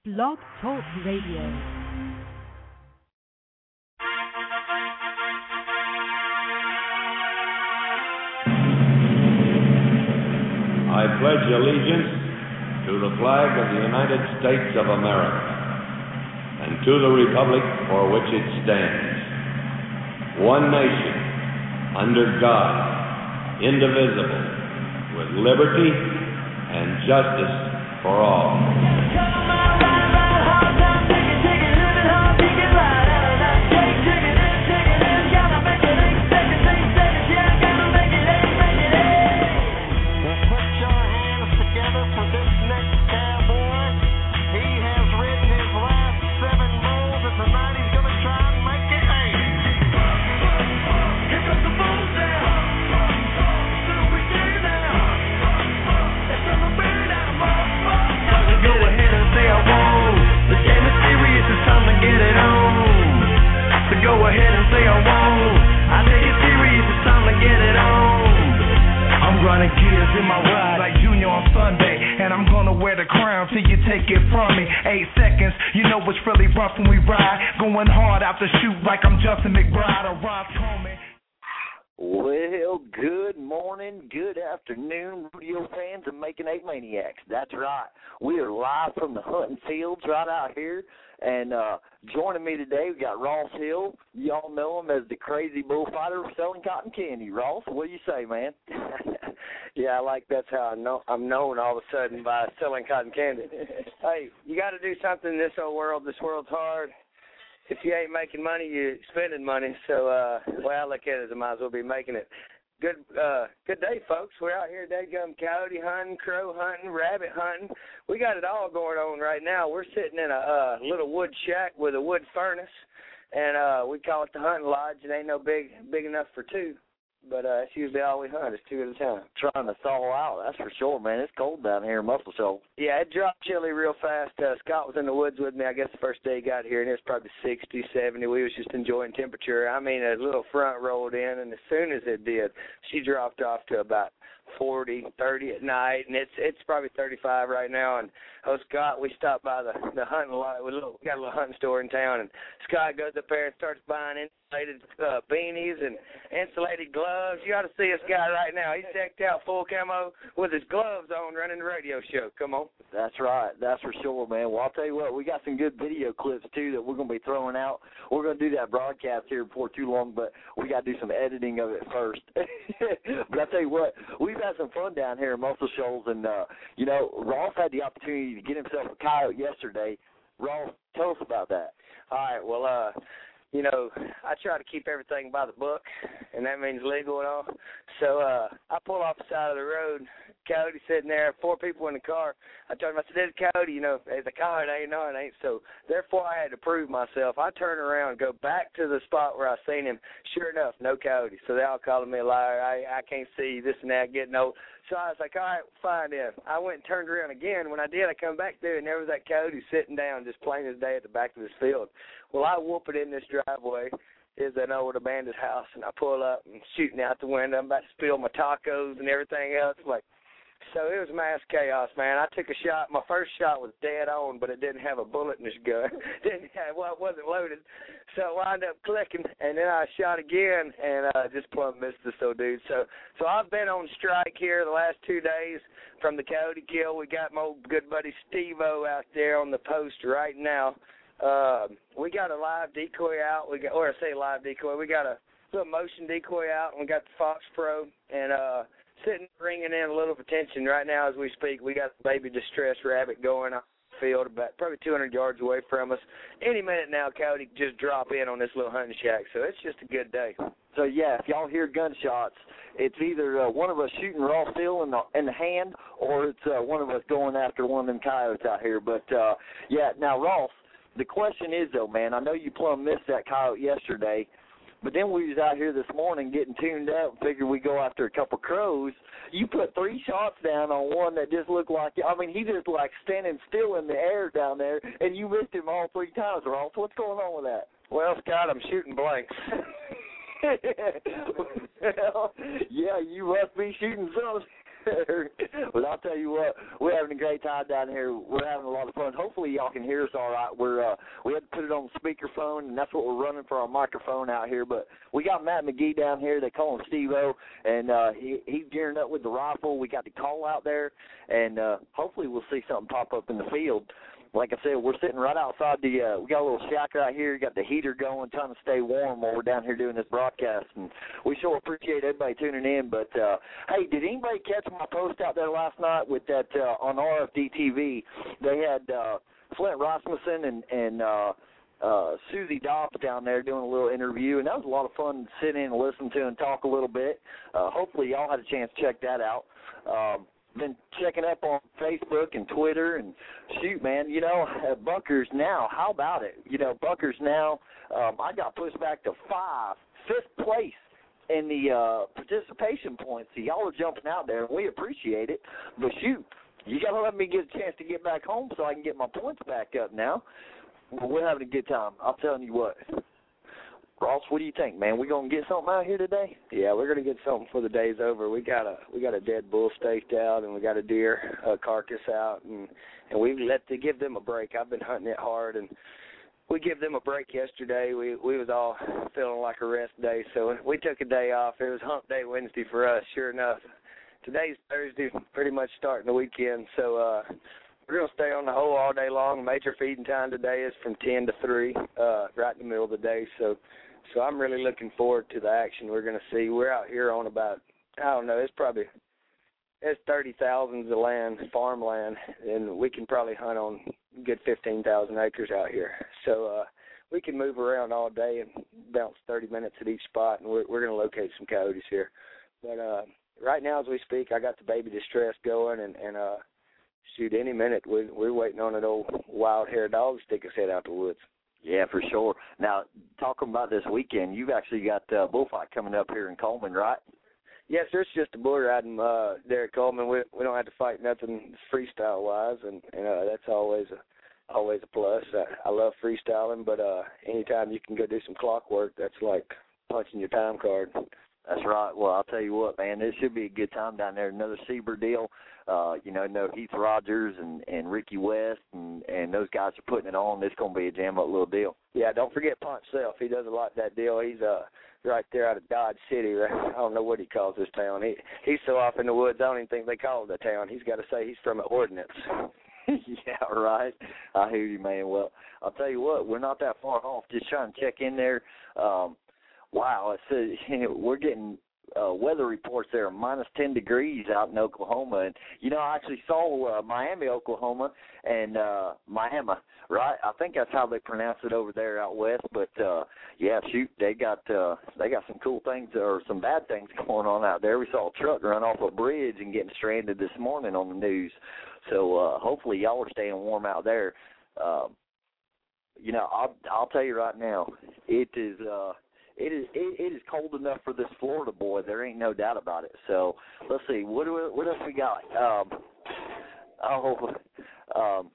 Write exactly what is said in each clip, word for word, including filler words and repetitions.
Blog Talk Radio. I pledge allegiance to the flag of the United States of America and to the republic for which it stands, one nation, under God, indivisible, with liberty and justice for all. In my ride like Junior on Sunday, and I'm gonna wear the crown till you take it from me. Eight seconds, you know it's really rough when we ride. Going hard out the chute like I'm Justin McBride or Ross Coleman. Well, good morning, good afternoon, rodeo fans and Making Eight Maniacs. That's right. We are live from the hunting fields right out here. And uh, joining me today, we got Ross Hill. Y'all know him as the crazy bullfighter selling cotton candy. Ross, what do you say, man? Yeah, I like that's how I know, I'm known all of a sudden by selling cotton candy. Hey, you got to do something in this old world. This world's hard. If you ain't making money, you're spending money. So uh, the way I look at it is I might as well be making it. Good uh, good day, folks. We're out here today going coyote hunting, crow hunting, rabbit hunting. We got it all going on right now. We're sitting in a uh, little wood shack with a wood furnace, and uh, we call it the hunting lodge. It ain't no big big enough for two, but uh, it's usually all we hunt is two at a time. Trying to thaw out, that's for sure, man. It's cold down here in Muscle Shoals. Yeah, it dropped chilly real fast. Uh, Scott was in the woods with me, I guess, the first day he got here, and it was probably sixty, seventy. We was just enjoying temperature. I mean, a little front rolled in, and as soon as it did, she dropped off to about forty, thirty at night, and it's it's probably thirty-five right now. And oh, Scott, we stopped by the the hunting lot. We, little, we got a little hunting store in town, and Scott goes up there and starts buying insulated uh, beanies and insulated gloves. You ought to see this guy right now. He's decked out full camo with his gloves on, running the radio show. Come on. That's right. That's for sure, man. Well, I'll tell you what, we got some good video clips, too, that we're going to be throwing out. We're going to do that broadcast here before too long, but we got to do some editing of it first. But I'll tell you what, we've had some fun down here in Muscle Shoals, and, uh, you know, Ross had the opportunity to get himself a coyote yesterday. Ross, tell us about that. All right, well, uh, you know, I try to keep everything by the book, and that means legal and all. So uh, I pull off the side of the road, coyote sitting there, four people in the car. I told him, I said, there's a coyote, you know, it's a coyote, ain't no, it ain't. So therefore I had to prove myself. I turn around, go back to the spot where I seen him. Sure enough, no coyote. So they all calling me a liar. I, I can't see this and that, getting old. So I was like, all right, fine then. I went and turned around again. When I did, I come back there, and there was that coyote sitting down just plain as day at the back of this field. Well, I whoop it in this driveway. Is an old abandoned house, and I pull up and shooting out the window. I'm about to spill my tacos and everything else. Like, so it was mass chaos, man. I took a shot. My first shot was dead on, but it didn't have a bullet in this gun. didn't have, well, it wasn't loaded. So I wound up clicking, and then I shot again, and uh, just plumb missed this old dude. So, so I've been on strike here the last two days from the coyote kill. We got my old good buddy Steve-O out there on the post right now. Uh, we got a live decoy out. We got, or I say live decoy. We got a little motion decoy out, and we got the Fox Pro, and uh, sitting bringing in a little attention right now as we speak. We got the baby distress rabbit going on the field about probably two hundred yards away from us. Any minute now, coyote can just drop in on this little hunting shack. So it's just a good day. So yeah, if y'all hear gunshots, it's either uh, one of us shooting Ross Hill in the in the hand, or it's uh, one of us going after one of them coyotes out here. But uh, yeah, now Ross. The question is, though, man, I know you plumb missed that coyote yesterday, but then we was out here this morning getting tuned up and figured we'd go after a couple crows. You put three shots down on one that just looked like, I mean, he just like standing still in the air down there, and you missed him all three times, Ross. What's going on with that? Well, Scott, I'm shooting blanks. Well, yeah, you must be shooting some. Well, I'll tell you what, we're having a great time down here. We're having a lot of fun. Hopefully y'all can hear us all right. We're uh, we had to put it on the speakerphone, and that's what we're running for our microphone out here. But we got Matt McGee down here. They call him Steve-O, and uh, he, he's gearing up with the rifle. We got the call out there, and uh, hopefully we'll see something pop up in the field. Like I said, we're sitting right outside the, uh, we got a little shack right here, got the heater going, trying to stay warm while we're down here doing this broadcast, and we sure appreciate everybody tuning in. But, uh, hey, did anybody catch my post out there last night with that, uh, on R F D T V? They had uh, Flint Rasmussen and, and uh, uh, Susie Dopp down there doing a little interview, and that was a lot of fun to sit in and listen to and talk a little bit. Uh, hopefully y'all had a chance to check that out. Um, been checking up on Facebook and Twitter, and shoot, man, you know, uh, Bunkers Now, how about it? You know, Bunkers Now, um, I got pushed back to five, fifth place in the uh, participation points. So y'all are jumping out there, and we appreciate it. But shoot, you got to let me get a chance to get back home so I can get my points back up now. Well, we're having a good time. I'm telling you what. Ross, what do you think, man? We gonna get something out here today? Yeah, we're gonna get something for the day's over. We got a we got a dead bull staked out, and we got a deer uh, carcass out, and and we let to give them a break. I've been hunting it hard, and we give them a break yesterday. We we was all feeling like a rest day, so we took a day off. It was hump day Wednesday for us. Sure enough, today's Thursday, pretty much starting the weekend. So uh, we're gonna stay on the hole all day long. Major feeding time today is from ten to three, uh, right in the middle of the day. So. So I'm really looking forward to the action we're going to see. We're out here on about, I don't know, it's probably, it's thirty thousand of land, farmland, and we can probably hunt on a good fifteen thousand acres out here. So uh, we can move around all day and bounce thirty minutes at each spot, and we're, we're going to locate some coyotes here. But uh, right now as we speak, I got the baby distress going, and, and uh, shoot, any minute we, we're waiting on an old wild-haired dog to stick his head out the woods. Yeah, for sure. Now, talking about this weekend, you've actually got uh, bullfight coming up here in Coleman, right? Yes, sir. It's just a bull riding, uh, Derek Coleman. We we don't have to fight nothing freestyle wise, and, and uh, that's always a always a plus. I, I love freestyling, but uh, anytime you can go do some clock work, that's like punching your time card. That's right. Well, I'll tell you what, man, this should be a good time down there. Another Seaber deal. Uh, you know, no Heath Rogers and, and Ricky West, and, and those guys are putting it on. It's going to be a jam-up little deal. Yeah, don't forget Punch Self. He does a lot of that deal. He's uh, right there out of Dodge City. Right? I don't know what he calls this town. He He's so off in the woods, I don't even think they call it a town. He's got to say he's from an ordinance. Yeah, right. I hear you, man. Well, I'll tell you what, we're not that far off. Just trying to check in there. Um, wow, it's, uh, we're getting uh, weather reports there, minus ten degrees out in Oklahoma. And, you know, I actually saw uh, Miami, Oklahoma, and uh, Miami, right? I think that's how they pronounce it over there out west. But, uh, yeah, shoot, they got uh, they got some cool things or some bad things going on out there. We saw a truck run off a bridge and getting stranded this morning on the news. So uh, hopefully y'all are staying warm out there. Uh, you know, I'll, I'll tell you right now, it is uh, – It is it, it is cold enough for this Florida boy. There ain't no doubt about it. So let's see what do we, what else we got. Um, oh, um,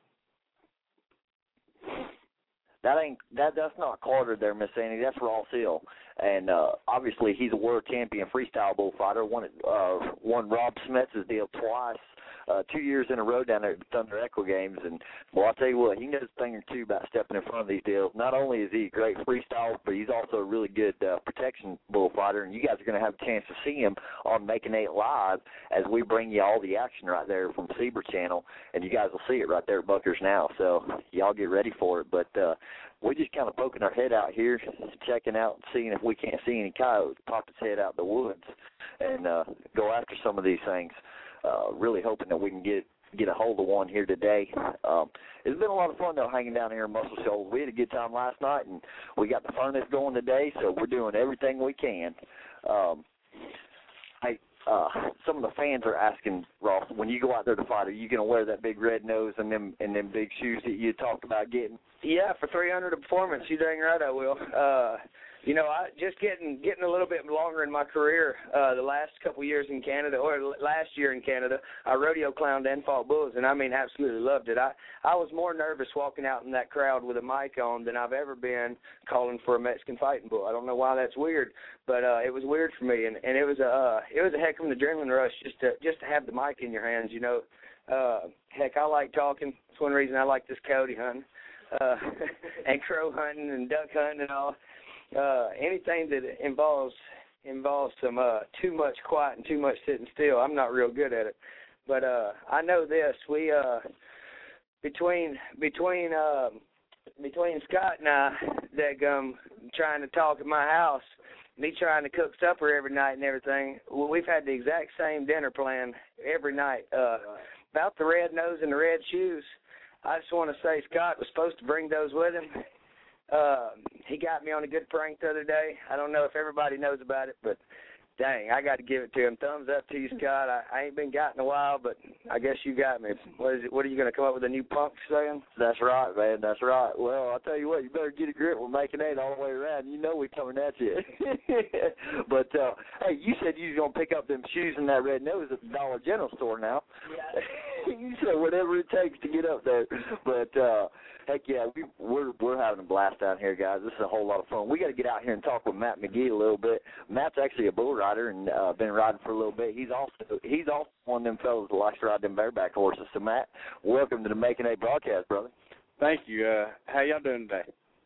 that ain't that that's not Carter there, Miss Annie. That's Ross Hill, and uh, obviously he's a world champion freestyle bullfighter. Won uh, won Rob Smets' deal twice. Uh, two years in a row down there at the Thunder Echo Games, and well, I'll tell you what, he knows a thing or two about stepping in front of these deals. Not only is he a great freestyle, but he's also a really good uh, protection bullfighter, and you guys are going to have a chance to see him on Making Eight Live as we bring you all the action right there from Seaber Channel, and you guys will see it right there at Bunkers Now, so y'all get ready for it. But uh, we're just kind of poking our head out here, checking out and seeing if we can't see any coyotes pop its head out the woods and uh, go after some of these things. Uh, really hoping that we can get get a hold of one here today. Um, it's been a lot of fun, though, hanging down here in Muscle Shoals. We had a good time last night, and we got the furnace going today, so we're doing everything we can. Um, hey, uh, some of the fans are asking, Ross, when you go out there to fight, are you going to wear that big red nose and them and them big shoes that you talked about getting? Yeah, for three hundred a performance, you dang right I will. Uh, You know, I just getting getting a little bit longer in my career. Uh, the last couple years in Canada, or last year in Canada, I rodeo clowned and fought bulls, and I mean, absolutely loved it. I I was more nervous walking out in that crowd with a mic on than I've ever been calling for a Mexican fighting bull. I don't know why that's weird, but uh, it was weird for me, and, and it was a uh, it was a heck of an adrenaline rush just to just to have the mic in your hands. You know, uh, heck, I like talking. It's one reason I like this coyote hunting, uh, and crow hunting and duck hunting and all. Uh, anything that involves involves some uh, too much quiet and too much sitting still, I'm not real good at it. But uh, I know this: we uh, between between uh, between Scott and I, that um, trying to talk at my house, me trying to cook supper every night and everything. Well, we've had the exact same dinner plan every night. Uh, about the red nose and the red shoes. I just want to say Scott was supposed to bring those with him. Uh, he got me on a good prank the other day. I don't know if everybody knows about it, but dang, I got to give it to him. Thumbs up to you, Scott. I, I ain't been got in a while, but I guess you got me. What is it? What are you going to come up with a new punk saying? That's right, man. That's right. Well, I'll tell you what, you better get a grip with making eight all the way around. You know we coming at you. But, uh, hey, you said you was going to pick up them shoes and that red nose at the Dollar General store now. Yeah. You said whatever it takes to get up there. But, uh, heck yeah, we, we're we're having a blast down here, guys. This is a whole lot of fun. We got to get out here and talk with Matt McGee a little bit. Matt's actually a bull rider and uh, been riding for a little bit. He's also he's also one of them fellas that likes to ride them bareback horses. So, Matt, welcome to the Making A broadcast, brother. Thank you. Uh, how y'all doing today?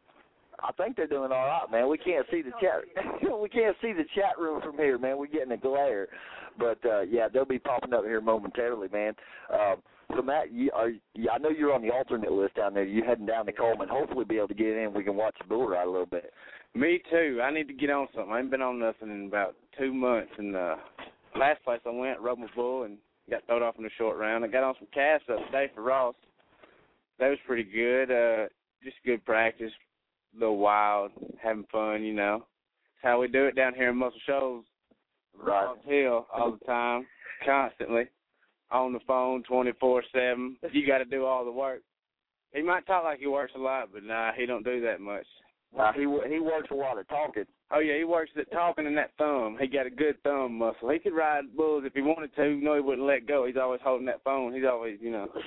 I think they're doing all right, man. We can't see the chat. we can't see the chat room from here, man. We're getting a glare, but uh, yeah, they'll be popping up here momentarily, man. Uh, so Matt, you are, yeah, I know you're on the alternate list down there. You're heading down to Coleman. Hopefully, be able to get in. We can watch the bull ride a little bit. Me too. I need to get on something. I ain't been on nothing in about two months. And uh, last place I went, rode my bull and got thrown off in the short round. I got on some casts up today for Ross. That was pretty good. Uh, just good practice. A little wild, having fun, you know. It's how we do it down here in Muscle Shoals. Right. Hill all the time, constantly, on the phone twenty-four seven. You got to do all the work. He might talk like he works a lot, but nah, he don't do that much. Nah, he he works a lot of talking. Oh, yeah, he works at talking and that thumb. He got a good thumb muscle. He could ride bulls if he wanted to. You know, he wouldn't let go. He's always holding that phone. He's always, you know.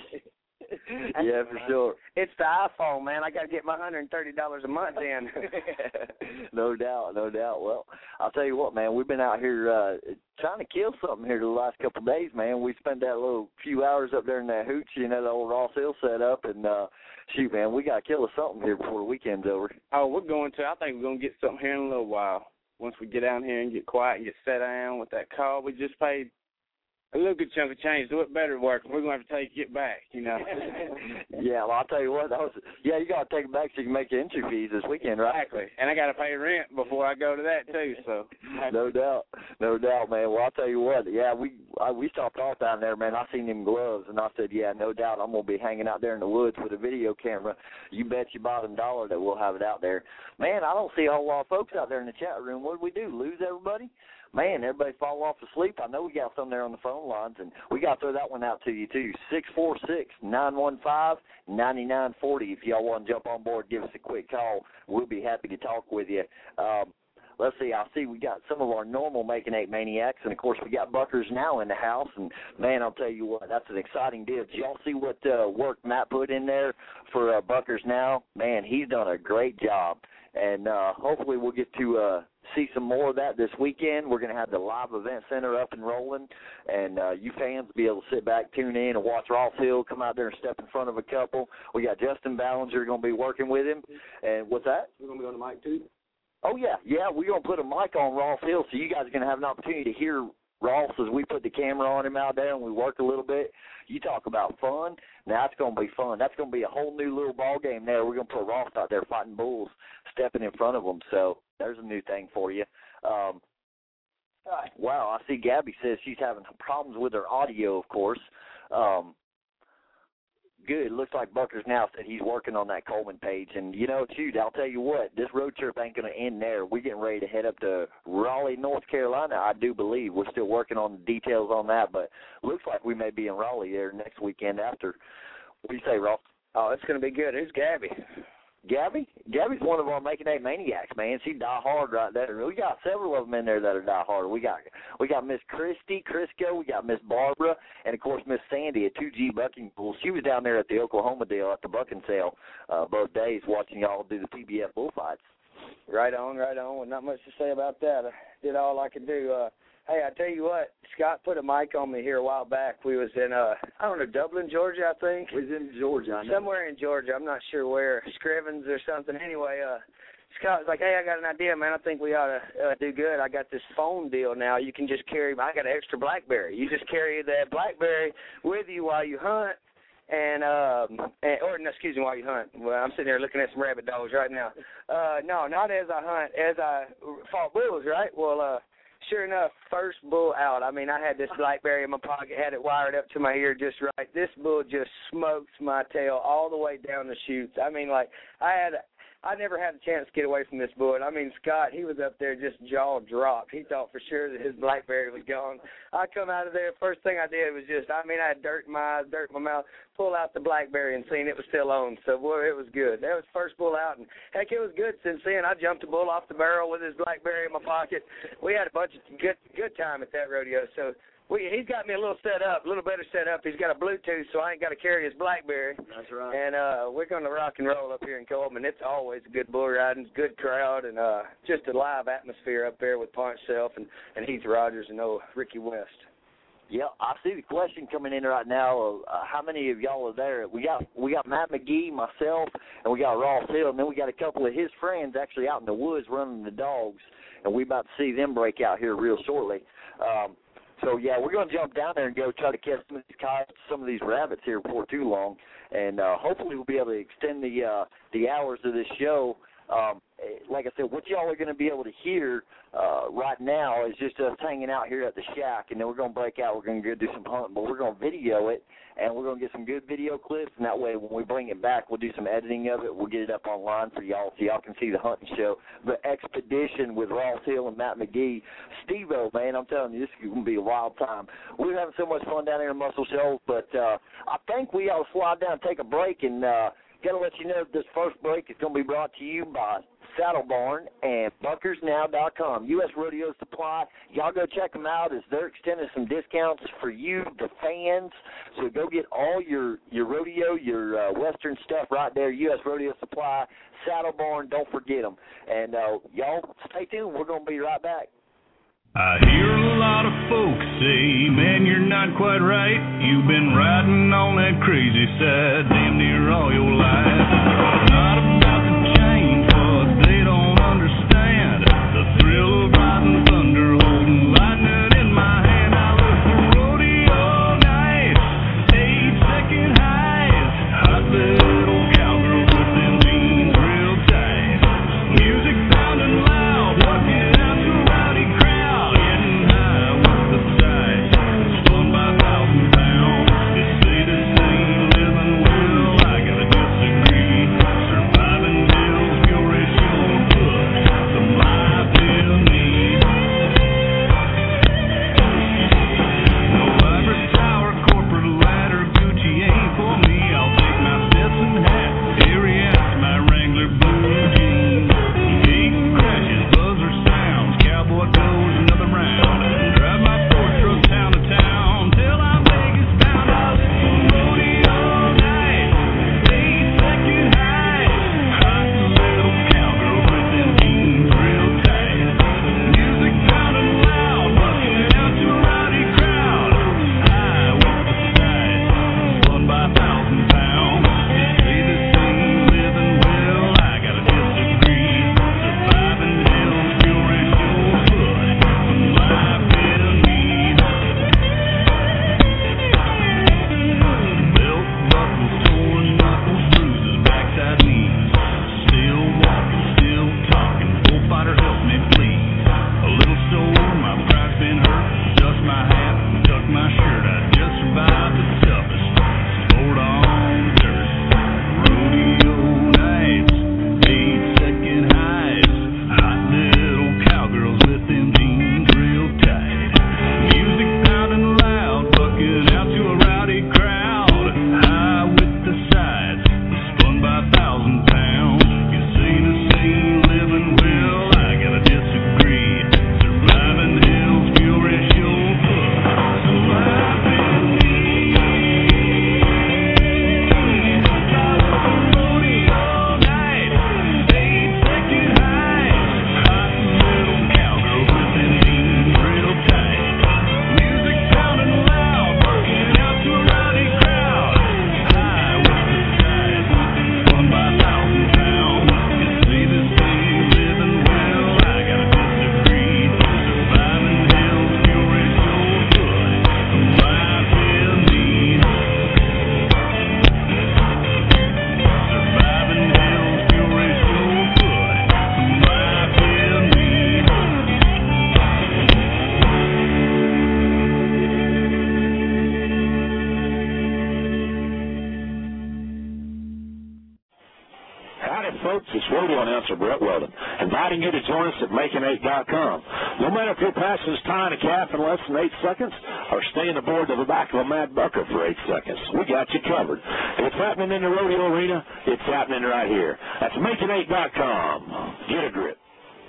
Yeah, for sure. It's the iPhone, man. I got to get my one hundred thirty dollars a month in. No doubt, no doubt. Well, I'll tell you what, man. We've been out here uh, trying to kill something here the last couple of days, man. We spent that little few hours up there in that hooch, you know, the old Ross Hill setup, and uh, shoot, man, we got to kill us something here before the weekend's over. Oh, we're going to. I think we're going to get something here in a little while. Once we get down here and get quiet and get set down with that call we just paid. A little good chunk of change. Do it better work. We're going to have to take it back, you know. Yeah, well, I'll tell you what. That was, yeah, you got to take it back so you can make your entry fees this weekend, right? Exactly. And I got to pay rent before I go to that, too. So. No doubt. No doubt, man. Well, I'll tell you what. Yeah, we I, we stopped off down there, man. I seen them gloves, and I said, yeah, no doubt I'm going to be hanging out there in the woods with a video camera. You bet your bottom dollar that we'll have it out there. Man, I don't see a whole lot of folks out there in the chat room. What did we do, lose everybody? Man, everybody fall off asleep. I know we got some there on the phone lines, and we got to throw that one out to you, too. six four six, nine one five, nine nine four zero. If y'all want to jump on board, give us a quick call. We'll be happy to talk with you. Um, let's see. I see we got some of our normal Making Eight Maniacs, and, of course, we got Buckers now in the house. And, man, I'll tell you what, that's an exciting deal. Did y'all see what uh, work Matt put in there for uh, Buckers now? Man, he's done a great job. And uh, hopefully we'll get to uh, see some more of that this weekend. We're going to have the live event center up and rolling, and uh, you fans will be able to sit back, tune in, and watch Ross Hill come out there and step in front of a couple. We got Justin Ballinger going to be working with him. And what's that? We're going to be on the mic, too? Oh, yeah. Yeah, we're going to put a mic on Ross Hill, so you guys are going to have an opportunity to hear Ross as we put the camera on him out there and we work a little bit. You talk about fun. Now, that's going to be fun. That's going to be a whole new little ball game there. We're going to put Ross out there fighting bulls, stepping in front of them. So there's a new thing for you. Um, wow, I see Gabby says she's having problems with her audio, of course. Um, good. It looks like Buckers now said he's working on that Coleman page. And, you know, shoot, I'll tell you what, this road trip ain't going to end there. We're getting ready to head up to Raleigh, North Carolina, I do believe. We're still working on the details on that, but looks like we may be in Raleigh there next weekend after. What do you say, Ross? Oh, it's going to be good. Who's Gabby? Gabby, Gabby's one of our Making Eight Maniacs, man. She die hard right there. We got several of them in there that are die hard. We got we got Miss Christy Crisco, we got Miss Barbara, and of course Miss Sandy at two G Bucking Pool. She was down there at the Oklahoma deal at the bucking sale uh, both days, watching y'all do the P B F bullfights. Right on, right on. Well, not much to say about that. I did all I could do. Uh, hey, I tell you what, Scott put a mic on me here a while back. We was in, uh, I don't know, Dublin, Georgia, I think. We was in Georgia, I know. Somewhere in Georgia. I'm not sure where. Scrivens or something. Anyway, uh, Scott was like, hey, I got an idea, man. I think we ought to uh, do good. I got this phone deal now. You can just carry, I got an extra BlackBerry. You just carry that BlackBerry with you while you hunt. And, um, and, or, no, excuse me, while you hunt. Well, I'm sitting here looking at some rabbit dogs right now. Uh, no, not as I hunt, as I fought bulls, right? Well, uh, sure enough, first bull out. I mean, I had this BlackBerry in my pocket, had it wired up to my ear just right. This bull just smoked my tail all the way down the chutes. I mean, like, I had I never had a chance to get away from this bull. I mean, Scott, he was up there just jaw dropped. He thought for sure that his BlackBerry was gone. I come out of there, first thing I did was just, I mean, I had dirt in my eyes, dirt in my mouth, pull out the BlackBerry and seen it was still on. So, boy, it was good. That was first bull out, and, heck, it was good since then. I jumped a bull off the barrel with his BlackBerry in my pocket. We had a bunch of good good time at that rodeo. So, we, he's got me a little set up, a little better set up. He's got a Bluetooth, so I ain't got to carry his BlackBerry. That's right. And uh, we're going to rock and roll up here in Coleman. It's always a good bull riding, good crowd, and uh, just a live atmosphere up there with Ponch Self and, and Heath Rogers and oh, Ricky West. Yeah, I see the question coming in right now of uh, how many of y'all are there. We got we got Matt McGee, myself, and we got Ross Hill, and then we got a couple of his friends actually out in the woods running the dogs, and we about to see them break out here real shortly. Um, So, yeah, we're going to jump down there and go try to catch some of these coyotes, some of these rabbits here before too long. And uh, hopefully we'll be able to extend the uh, the hours of this show. Um, like I said, what y'all are going to be able to hear uh, right now is just us hanging out here at the shack, and then we're going to break out. We're going to go do some hunting, but we're going to video it, and we're going to get some good video clips, and that way when we bring it back, we'll do some editing of it. We'll get it up online for y'all so y'all can see the hunting show, the expedition with Ross Hill and Matt McGee. Steve-O, man, I'm telling you, this is going to be a wild time. We're having so much fun down here in Muscle Shoals, but uh, I think we ought to slide down and take a break, and uh, got to let you know this first break is going to be brought to you by Saddle Barn and Buckers Now dot com. U S Rodeo Supply. Y'all go check them out as they're extending some discounts for you, the fans. So go get all your, your rodeo, your uh, Western stuff right there. U S Rodeo Supply, Saddle Barn. Don't forget them. And uh, y'all stay tuned. We're going to be right back. I hear a lot of folks say, man, you're not quite right. You've been riding on that crazy side damn near all your life. It's not about to change what they don't understand. The thrill of riding thunder, holding lightning in my hand. I look for rodeo all night, eight second highs. Hot little cowgirl with them jeans real tight. Music sounding loud, working out to rowdy crowd. Disagree. Hi, folks. It's radio announcer Brett Weldon, inviting you to join us at making eight dot com. No matter if your passion is tying a calf in less than eight seconds or staying aboard to the back of a mad bucker for eight seconds, we got you covered. If it's happening in the rodeo arena, it's happening right here. That's making eight dot com. Get a grip.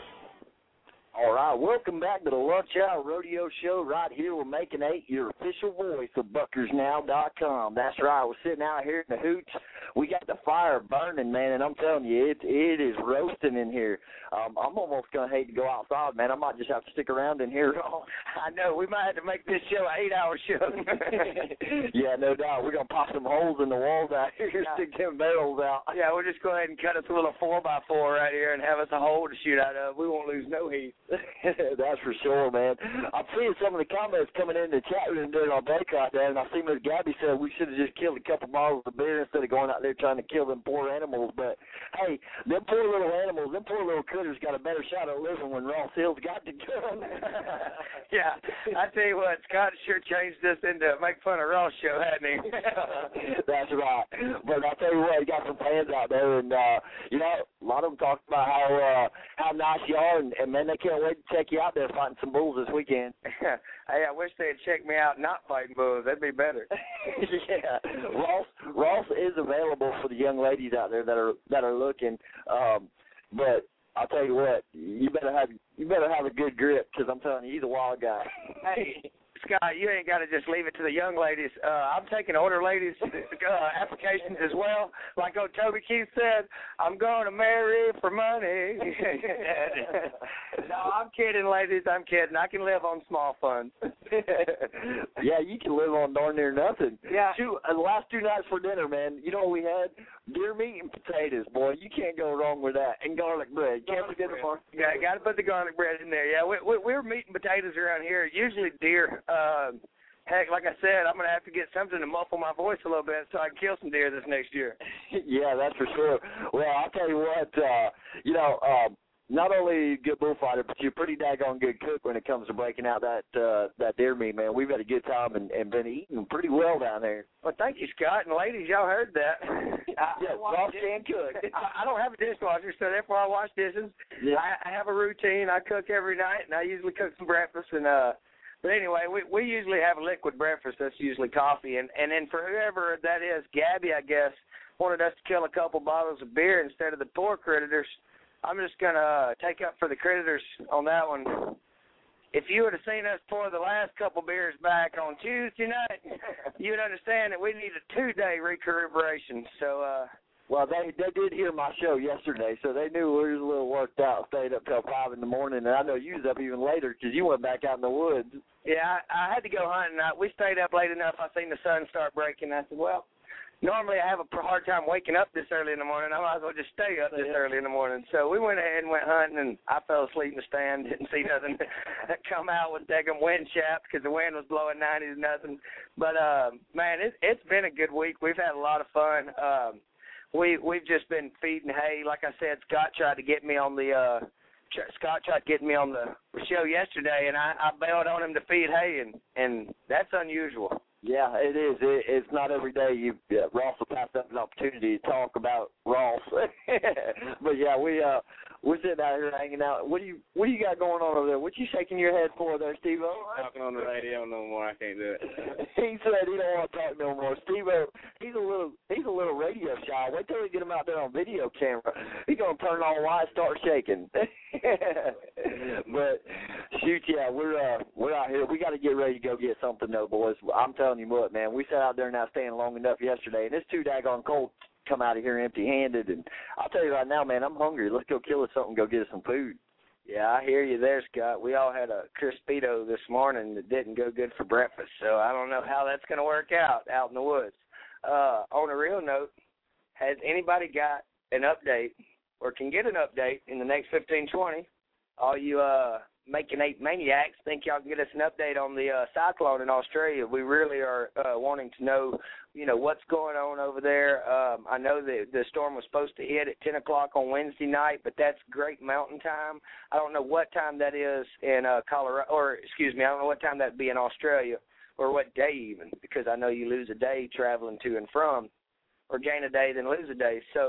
All right, welcome back to the Lunch Hour Rodeo Show right here. We're making eight your official voice of buckers now dot com. That's right. We're sitting out here in the hooch. We got the fire burning, man, and I'm telling you, it it is roasting in here. Um, I'm almost going to hate to go outside, man. I might just have to stick around in here. I know. We might have to make this show an eight-hour show. Yeah, no doubt. We're going to pop some holes in the walls out here, yeah. Stick them barrels out. Yeah, we'll just go ahead and cut us a little four by four right here and have us a hole to shoot out of. We won't lose no heat. That's for sure, man. I'm seeing some of the comments coming in the chat room during our break right there, and I see Miss Gabby said we should have just killed a couple bottles of beer instead of going out there trying to kill them poor animals. But, hey, them poor little animals, them poor little critters got a better shot at living when Ross Hill's got the gun. Yeah, I tell you what, Scott sure changed this into a make fun of Ross show, hadn't he? That's right. But I tell you what, he got some fans out there, and, uh, you know, a lot of them talked about how uh, how nice you are, and, and, man, they can't wait to check you out there fighting some bulls this weekend. Hey, I wish they'd check me out not fighting bulls. That'd be better. Yeah, Ross Ross is available for the young ladies out there that are that are looking. Um, but I'll tell you what, you better have you better have a good grip because I'm telling you, he's a wild guy. Hey, Scott, you ain't got to just leave it to the young ladies. Uh, I'm taking older ladies' uh, applications as well. Like old Toby Keith said, I'm going to marry for money. No, I'm kidding, ladies. I'm kidding. I can live on small funds. Yeah, you can live on darn near nothing. Yeah. Shoot, uh, the last two nights for dinner, man, you know what we had? Deer meat and potatoes, boy. You can't go wrong with that. And garlic bread. Can't forget the bar. Yeah, got to put the garlic bread in there. Yeah, we, we, we're meat and potatoes around here. Usually deer. Uh, heck, like I said, I'm going to have to get something to muffle my voice a little bit so I can kill some deer this next year. Yeah, that's for sure. Well, I'll tell you what, uh, you know, uh, not only are you a good bullfighter, but you're a pretty daggone good cook when it comes to breaking out that uh, that deer meat, man. We've had a good time and, and been eating pretty well down there. Well, thank you, Scott. And ladies, y'all heard that. Yeah, Ross can cook. I, I don't have a dishwasher, so therefore I wash dishes. Yeah. I, I have a routine. I cook every night, and I usually cook some breakfast. And uh, But anyway, we, we usually have a liquid breakfast. That's usually coffee. And, and then for whoever that is, Gabby, I guess, wanted us to kill a couple bottles of beer instead of the poor critters. I'm just going to uh, take up for the critters on that one. If you would have seen us pour the last couple beers back on Tuesday night, you would understand that we need a two-day recuperation. So, uh, well, they they did hear my show yesterday, so they knew we was a little worked out. Stayed up till five in the morning, and I know you was up even later because you went back out in the woods. Yeah, I, I had to go hunting. I, we stayed up late enough. I seen the sun start breaking. I said, well, normally I have a hard time waking up this early in the morning. I might as well just stay up this early in the morning. So we went ahead and went hunting, and I fell asleep in the stand. Didn't see nothing come out with daggum wind chaps because the wind was blowing ninety to nothing. But, uh, man, it, it's been a good week. We've had a lot of fun. Um, we, we've just been feeding hay. Like I said, Scott tried to get me on the uh, – Scott tried to get me on the show yesterday, and I, I bailed on him to feed hay, and, and that's unusual. Yeah, it is. It, it's not every day you uh, Ross will pass up an opportunity to talk about Ross. But yeah, we uh we're sitting out here hanging out. What do you what do you got going on over there? What you shaking your head for there, Steve-O? Talking on the radio no more. I can't do it. He said he don't want to talk no more. Steve-O, he's a little he's a little radio shy. Wait till we get him out there on video camera. He's gonna turn on light, start shaking. But shoot, yeah, we're uh we're out here. We got to get ready to go get something though, boys. I'm telling you what, man, we sat out there now staying long enough yesterday, and it's too daggone cold to come out of here empty-handed. And I'll tell you right now, man, I'm hungry. Let's go kill us something, go get us some food. Yeah, I hear you there, Scott. We all had a Crispito this morning that didn't go good for breakfast, so I don't know how that's going to work out out in the woods. Uh, on a real note, has anybody got an update or can get an update in the next fifteen, twenty? All you uh, Making Eight maniacs think y'all can get us an update on the uh, cyclone in Australia. We really are uh, wanting to know, you know, what's going on over there. Um, I know that the storm was supposed to hit at ten o'clock on Wednesday night, but that's Great Mountain Time. I don't know what time that is in uh, Colorado, or excuse me, I don't know what time that would be in Australia, or what day even, because I know you lose a day traveling to and from, or gain a day then lose a day. So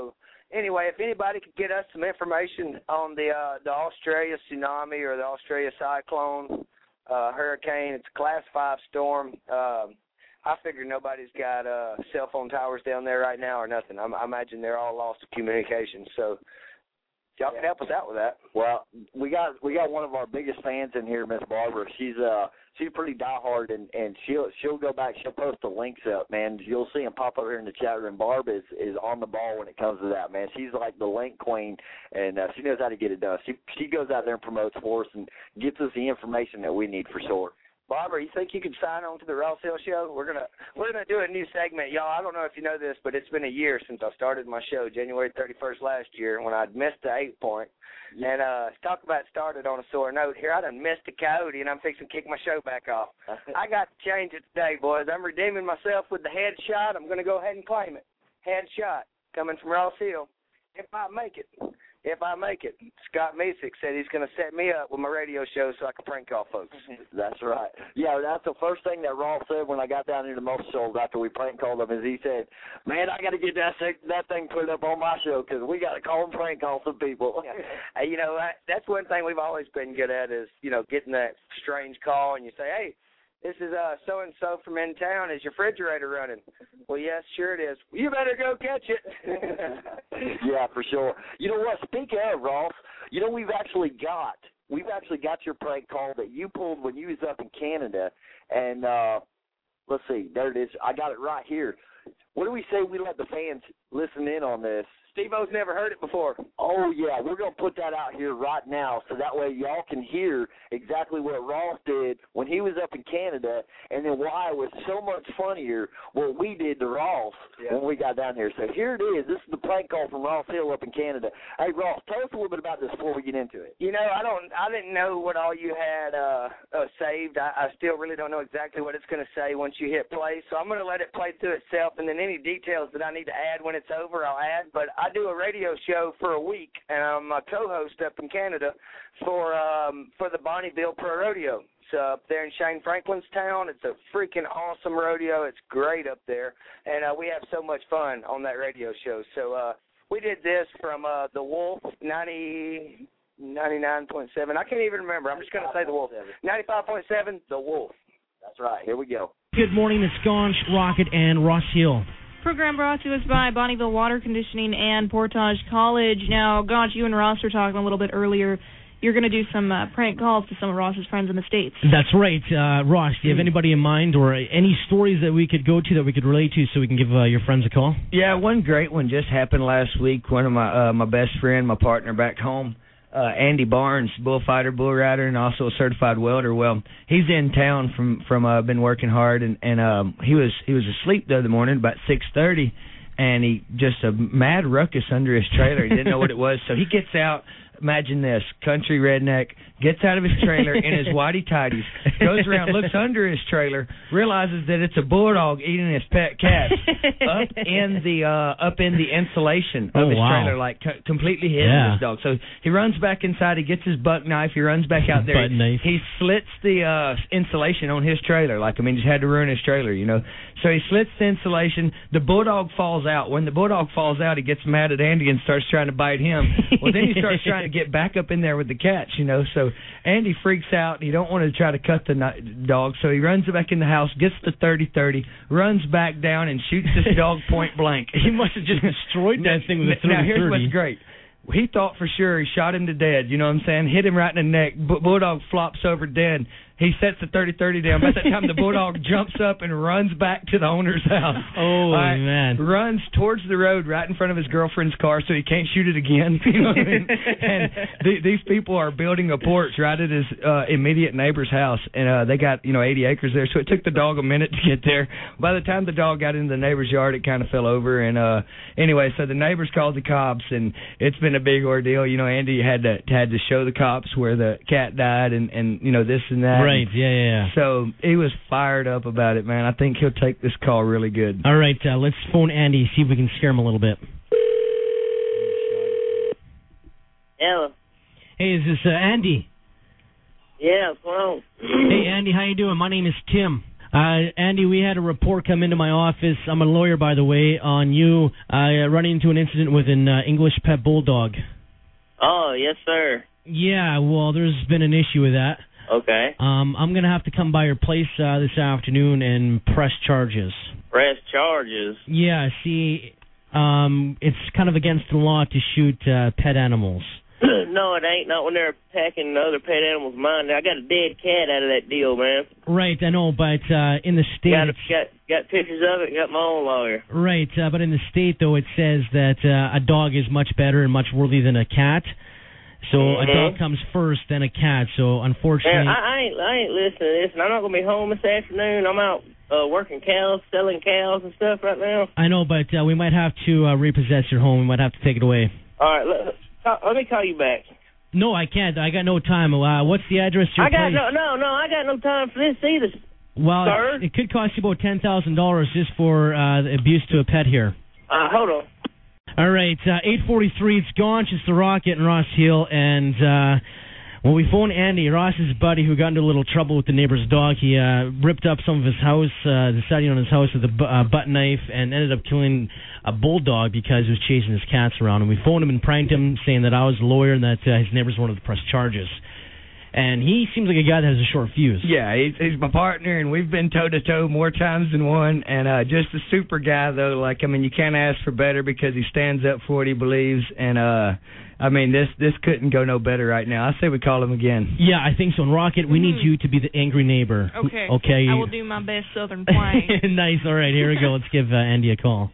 anyway, if anybody could get us some information on the uh, the Australia tsunami or the Australia cyclone uh, hurricane, it's a class five storm. Um, I figure nobody's got uh, cell phone towers down there right now or nothing. I, I imagine they're all lost to communication. So y'all can help us out with that. Well, we got we got one of our biggest fans in here, Miss Barbara. She's uh she's pretty diehard, and and she'll she'll go back. She'll post the links up, man. You'll see them pop up here in the chat room. Barb is is on the ball when it comes to that, man. She's like the link queen, and uh, she knows how to get it done. She she goes out there and promotes for us and gets us the information that we need for sure. Barbara, you think you could sign on to the Ross Hill Show? We're gonna we're gonna do a new segment, y'all. I don't know if you know this, but it's been a year since I started my show, January thirty-first last year, when I'd missed the eight point. And uh, talk about started on a sore note here. I done missed a coyote, and I'm fixing to kick my show back off. I got to change it today, boys. I'm redeeming myself with the headshot. I'm gonna go ahead and claim it. Headshot coming from Ross Hill. If I make it. If I make it. Scott Mesick said he's going to set me up with my radio show so I can prank call folks. That's right. Yeah, that's the first thing that Ross said when I got down here to most shows after we prank called him is he said, man, I got to get that that thing put up on my show because we got to call and prank call some people. Hey, you know, that's one thing we've always been good at is, you know, getting that strange call and you say, hey, this is uh, so-and-so from in town. Is your refrigerator running? Well, yes, sure it is. You better go catch it. Yeah, for sure. You know what? Speaking of, Ross, you know we've actually got we've actually got your prank call that you pulled when you was up in Canada. And uh, let's see. There it is. I got it right here. What do we say we let the fans listen in on this? Steve-O's never heard it before. Oh, yeah, we're going to put that out here right now so that way y'all can hear exactly what Ross did when he was up in Canada and then why it was so much funnier what we did to Ross yeah. when we got down here. So here it is. This is the prank call from Ross Hill up in Canada. Hey, Ross, tell us a little bit about this before we get into it. You know, I don't, I didn't know what all you had uh, uh, saved. I, I still really don't know exactly what it's going to say once you hit play, so I'm going to let it play through itself, and then any details that I need to add when it's over, I'll add. But I do a radio show for a week, and I'm a co-host up in Canada for um, for the Bonneville Pro Rodeo. It's uh, up there in Shane Franklin's town. It's a freaking awesome rodeo. It's great up there, and uh, we have so much fun on that radio show. So uh, we did this from uh, the Wolf ninety, ninety-nine point seven. I can't even remember. I'm just going to say the Wolf. ninety-five point seven, the Wolf. That's right. Here we go. Good morning, it's Gaunch, Rocket, and Ross Hill. Program brought to us by Bonneville Water Conditioning and Portage College. Now, Gaunch, you and Ross were talking a little bit earlier. You're going to do some uh, prank calls to some of Ross's friends in the States. That's right. Uh, Ross, do you have anybody in mind or any stories that we could go to that we could relate to so we can give uh, your friends a call? Yeah, one great one just happened last week. One of my uh, my best friend, my partner back home, Uh, Andy Barnes, bullfighter, bull rider, and also a certified welder. Well, he's in town from from uh, been working hard, and and um, he was he was asleep the other morning about six thirty, and he just a mad ruckus under his trailer. He didn't know what it was, so he gets out. Imagine this, country redneck, gets out of his trailer in his whitey tighties, goes around, looks under his trailer, realizes that it's a bulldog eating his pet cat up in the uh, up in the insulation of oh, his wow. trailer, like c- completely hidden yeah. his dog. So he runs back inside, he gets his buck knife, he runs back out there. Butt knife. He slits the uh, insulation on his trailer, like, I mean, just had to ruin his trailer, you know. So he slits the insulation, the bulldog falls out. When the bulldog falls out, he gets mad at Andy and starts trying to bite him. Well, then he starts trying to get back up in there with the cats, you know. So Andy freaks out. He don't want to try to cut the dog, so he runs back in the house, gets the thirty thirty, runs back down, and shoots this dog point blank. He must have just destroyed that thing with a thirty thirty. Now, here's what's great. He thought for sure he shot him to dead, you know what I'm saying? Hit him right in the neck. B- bulldog flops over dead. He sets the thirty thirty down. By that time, the bulldog jumps up and runs back to the owner's house. Oh, right, man. Runs towards the road right in front of his girlfriend's car so he can't shoot it again. You know what I mean? And th- these people are building a porch right at his uh, immediate neighbor's house, and uh, they got, you know, eighty acres there, so it took the dog a minute to get there. By the time the dog got into the neighbor's yard, it kind of fell over. And uh, anyway, so the neighbors called the cops, and it's been a big ordeal. You know, Andy had to had to show the cops where the cat died and, and you know, this and that. Right, yeah, yeah, yeah. So he was fired up about it, man. I think he'll take this call really good. All right, uh, let's phone Andy, see if we can scare him a little bit. Hello. Hey, is this uh, Andy? Yeah, what's going on? Hey, Andy, how you doing? My name is Tim. Uh, Andy, we had a report come into my office. I'm a lawyer, by the way, on you uh, running into an incident with an uh, English pet bulldog. Oh, yes, sir. Yeah, well, there's been an issue with that. Okay. Um, I'm going to have to come by your place uh, this afternoon and press charges. Press charges? Yeah, see, um, it's kind of against the law to shoot uh, pet animals. No, it ain't. Not when they're attacking other pet animals. Mine. I got a dead cat out of that deal, man. Right, I know, but uh, in the state... Got, a, got got pictures of it. Got my own lawyer. Right, uh, but in the state, though, it says that uh, a dog is much better and much worthy than a cat. So mm-hmm. a dog comes first, then a cat. So unfortunately... Man, I, I, ain't, I ain't listening to this, and I'm not going to be home this afternoon. I'm out uh, working cows, selling cows and stuff right now. I know, but uh, we might have to uh, repossess your home. We might have to take it away. All right, let, let me call you back. No, I can't. I got no time. Uh, what's the address to your I got place? no, no, no. I got no time for this either. Well, sir. It, it could cost you about ten thousand dollars just for uh, abuse to a pet here. Uh, hold on. All right, uh, eight forty-three. It's Gaunch. It's the Rocket and Ross Hill, and uh, when we phoned Andy, Ross's buddy, who got into a little trouble with the neighbor's dog, he uh, ripped up some of his house, uh, the siding on his house with a bu- uh, butt knife, and ended up killing a bulldog because he was chasing his cats around. And we phoned him and pranked him, saying that I was a lawyer and that uh, his neighbors wanted to press charges. And he seems like a guy that has a short fuse. Yeah, he's, he's my partner, and we've been toe-to-toe more times than one. And uh, just a super guy, though. Like, I mean, you can't ask for better because he stands up for what he believes. And, uh, I mean, this this couldn't go no better right now. I say we call him again. Yeah, I think so. And Rocket, we Mm-hmm. need you to be the angry neighbor. Okay. Okay. I will do my best Southern twang. Nice. All right, here we go. Let's give uh, Andy a call.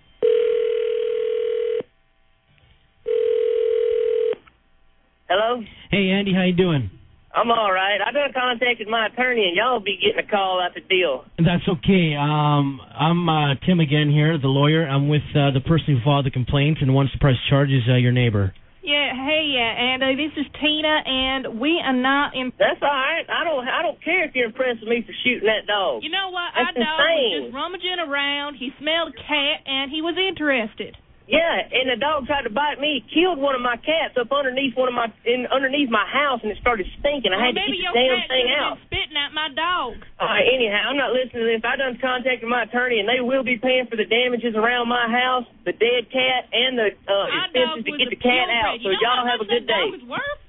Hello? Hey, Andy, how you doing? I'm all right. I done contacted my attorney, and y'all will be getting a call out the deal. That's okay. Um, I'm uh, Tim again here, the lawyer. I'm with uh, the person who filed the complaint and wants to press charges, uh, your neighbor. Yeah, hey, yeah, and uh, this is Tina, and we are not in. That's all right. I don't. I don't care if you're impressed with me for shooting that dog. You know what? That's Our dog was insane. just rummaging around. He smelled a cat, and he was interested. Yeah, and the dog tried to bite me. He killed one of my cats up underneath one of my in underneath my house, and it started stinking. I Well, had to maybe get your the damn cat thing should have out. been spitting at my dog. All right, anyhow, I'm not listening to this. I done contacted my attorney, and they will be paying for the damages around my house, the dead cat, and the uh, My expenses dog to was get a the cat purebred. out. So You know y'all how have a much good that day. dog is worth?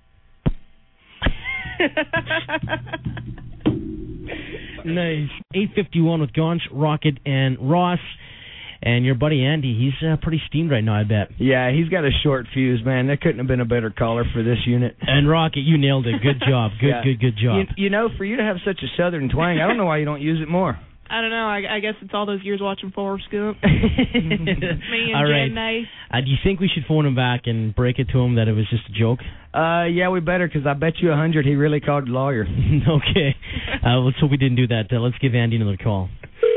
Nice. eight fifty-one with Gaunch, Rocket, and Ross. And your buddy Andy, he's uh, pretty steamed right now, I bet. Yeah, he's got a short fuse, man. There couldn't have been a better caller for this unit. And Rocket, you nailed it. Good job. Good, Yeah. good, good job. You, you know, for you to have such a southern twang, I don't know why you don't use it more. I don't know. I, I guess it's all those years watching Forrest Gump. Me and All right. Jen Nay. Uh, do you think we should phone him back and break it to him that it was just a joke? Uh, yeah, we better, because I bet you a hundred he really called the lawyer. Okay. Uh, let's hope we didn't do that. Uh, let's give Andy another call.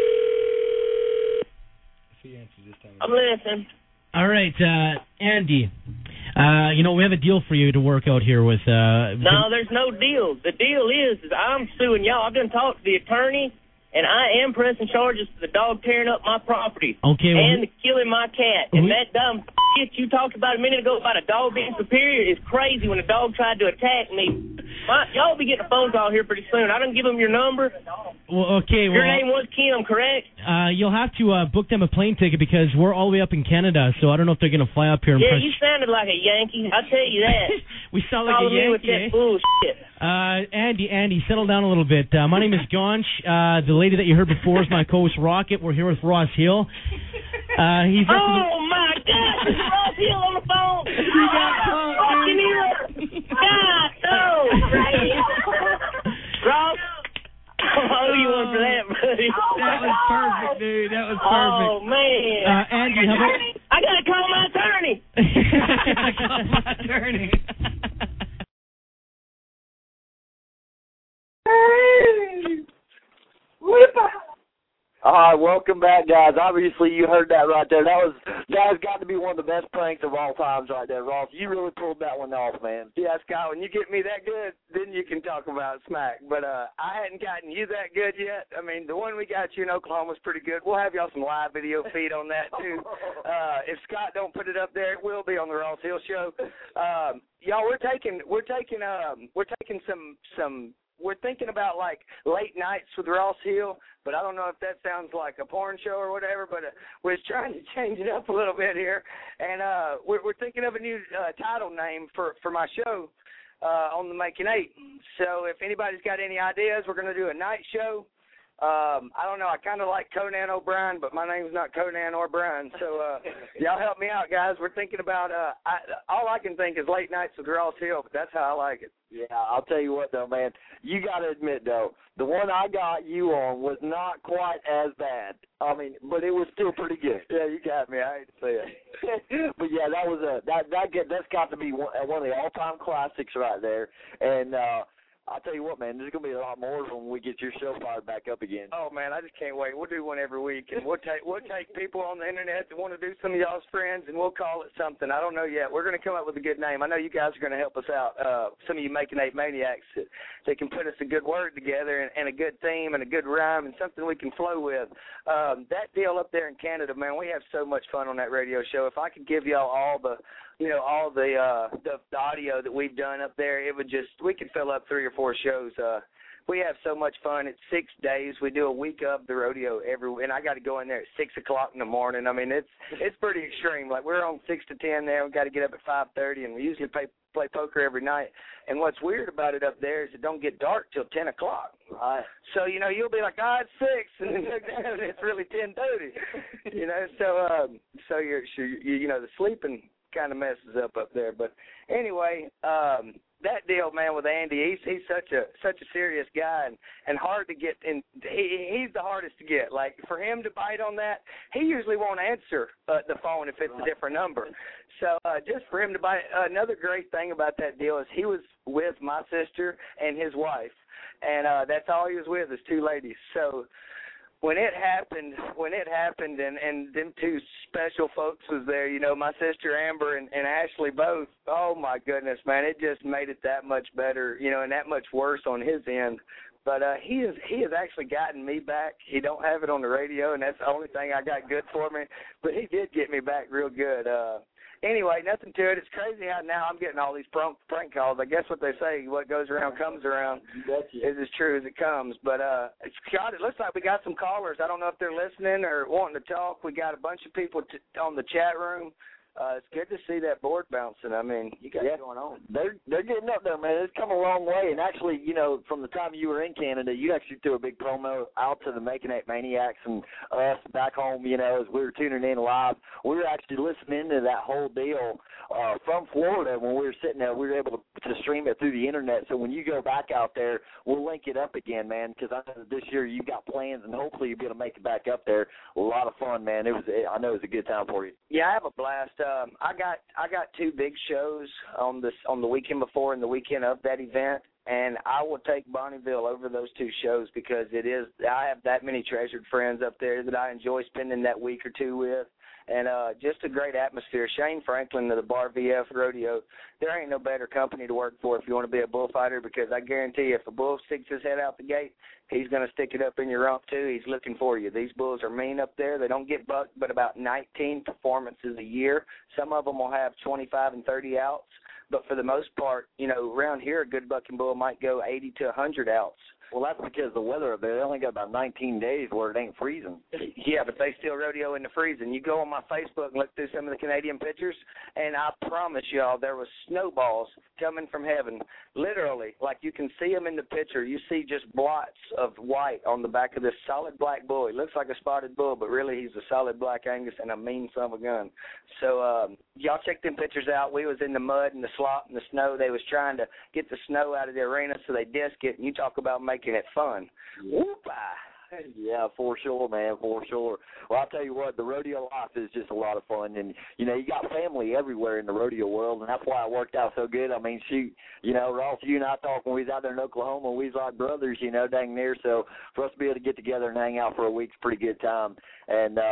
I'm listening. All right, uh, Andy. Uh, you know, we have a deal for you to work out here with... Uh, No, there's no deal. The deal is, is I'm suing y'all. I've done talked to the attorney, and I am pressing charges for the dog tearing up my property. Okay, well, and killing my cat. And we- that dumb shit you talked about a minute ago about a dog being superior is crazy when a dog tried to attack me. My, y'all be getting a phone call here pretty soon. I done give them your number. Well, okay, well... Your name was Kim, correct? Uh, you'll have to uh, book them a plane ticket because we're all the way up in Canada, so I don't know if they're going to fly up here and Yeah, press... you sounded like a Yankee. I tell you that. We sound like Calling a me with Yankee, that bullshit. Uh, Andy, Andy, settle down a little bit. Uh, my name is Gaunch. Uh, the lady that you heard before is my co-host Rocket. We're here with Ross Hill. Uh, he's Oh my God! It's Ross Hill on the phone. You got caught, fucking dude. here. God, no. Ross, I owe you one for that, buddy. That was perfect, dude. That was Oh perfect. man. Uh, Andy, how about... I gotta call my attorney. Call my attorney. All right, welcome back, guys. Obviously, you heard that right there. That was that has got to be one of the best pranks of all times right there, Ross. You really pulled that one off, man. Yeah, Scott, when you get me that good, then you can talk about smack. But uh, I hadn't gotten you that good yet. I mean, the one we got you in Oklahoma was pretty good. We'll have y'all some live video feed on that, too. Uh, if Scott don't put it up there, it will be on the Ross Hill Show. Um, y'all, we're taking we're taking um we're taking some some we're thinking about like late nights with Ross Hill, but I don't know if that sounds like a porn show or whatever. But uh, we're trying to change it up a little bit here, and uh, we're, we're thinking of a new uh, title name for for my show uh, on the Making Eight. So if anybody's got any ideas, we're going to do a night show. Um, I don't know. I kind of like Conan O'Brien, but my name's not Conan O'Brien. So uh, y'all help me out, guys. We're thinking about uh, I, all I can think is late nights with Ross Hill, but that's how I like it. Yeah, I'll tell you what, though, man. You got to admit, though, the one I got you on was not quite as bad. I mean, but it was still pretty good. Yeah, you got me. I hate to say it. But, yeah, that was a that that get, that's got to be one, one of the all-time classics right there. And, uh I'll tell you what, man, there's going to be a lot more when we get your show fired back up again. Oh, man, I just can't wait. We'll do one every week, and we'll take we'll take people on the Internet that want to do some of y'all's friends, and we'll call it something. I don't know yet. We're going to come up with a good name. I know you guys are going to help us out, uh, some of you Making Eight Maniacs, that, that can put us a good word together and, and a good theme and a good rhyme and something we can flow with. Um, that deal up there in Canada, man, we have so much fun on that radio show. If I could give y'all all the – you know, all the, uh, the the audio that we've done up there, it would just, we could fill up three or four shows. Uh, we have so much fun. It's six days. We do a week of the rodeo every, and I got to go in there at six o'clock in the morning. I mean, it's it's pretty extreme. Like, we're on six to ten there. We got to get up at five thirty, and we usually play play poker every night. And what's weird about it up there is it don't get dark till ten o'clock. Right. So, you know, you'll be like, ah, it's six, and then look down, and it's really ten thirty. You know, so um, so you're, so you you know, the sleeping kind of messes up up there. But anyway, um, that deal, man, with Andy, he's he's such a such a serious guy and, and hard to get. And he he's the hardest to get. Like, for him to bite on that, he usually won't answer uh, the phone if it's a different number. So uh, just for him to bite. Uh, another great thing about that deal is he was with my sister and his wife, and uh, that's all he was with is two ladies. So when it happened, when it happened, and, and them two special folks was there, you know, my sister Amber and, and Ashley both, oh, my goodness, man, it just made it that much better, you know, and that much worse on his end. But uh, he is he has actually gotten me back. He don't have it on the radio, and that's the only thing I got good for me. But he did get me back real good. Uh, anyway, nothing to it. It's crazy how now I'm getting all these prank, prank calls. I guess what they say, what goes around comes around, is as true as it comes. But uh, it's got, it looks like we got some callers. I don't know if they're listening or wanting to talk. We got a bunch of people t- on the chat room. Uh, it's good to see that board bouncing. I mean, you got yeah. it going on. They're they're getting up there, man. It's come a long way. And actually, you know, from the time you were in Canada, you actually threw a big promo out to the Making Eight Maniacs and us back home. You know, as we were tuning in live, we were actually listening to that whole deal uh, from Florida when we were sitting there. We were able to, to stream it through the internet. So when you go back out there, we'll link it up again, man. Because I know that this year you've got plans, and hopefully you'll be able to make it back up there. A lot of fun, man. It was. I know it was a good time for you. Yeah, I have a blast. Um, I got I got two big shows on this on the weekend before and the weekend of that event, and I will take Bonneville over those two shows because it is I have that many treasured friends up there that I enjoy spending that week or two with, and uh, just a great atmosphere. Shane Franklin of the Bar V F Rodeo, there ain't no better company to work for if you want to be a bullfighter, because I guarantee you if a bull sticks his head out the gate, he's going to stick it up in your rump, too. He's looking for you. These bulls are mean up there. They don't get bucked but about nineteen performances a year. Some of them will have twenty-five and thirty outs. But for the most part, you know, around here, a good bucking bull might go eighty to one hundred outs. Well, that's because the weather up there, they only got about nineteen days where it ain't freezing. Yeah, but they still rodeo in the freezing. You go on my Facebook and look through some of the Canadian pictures, and I promise y'all there was snowballs coming from heaven, literally. Like you can see them in the picture. You see just blots of white on the back of this solid black bull. He looks like a spotted bull, but really he's a solid black Angus and a mean son of a gun. So um, y'all check them pictures out. We was in the mud and the slop and the snow. They was trying to get the snow out of the arena, so they disc it, and you talk about making it fun. Yeah. Yeah, for sure, man, for sure. Well, I'll tell you what, the rodeo life is just a lot of fun. And, you know, you got family everywhere in the rodeo world, and that's why it worked out so good. I mean, shoot, you know, Ross, you and I talked when we was out there in Oklahoma, we was like brothers, you know, dang near. So for us to be able to get together and hang out for a week's a pretty good time. And, uh,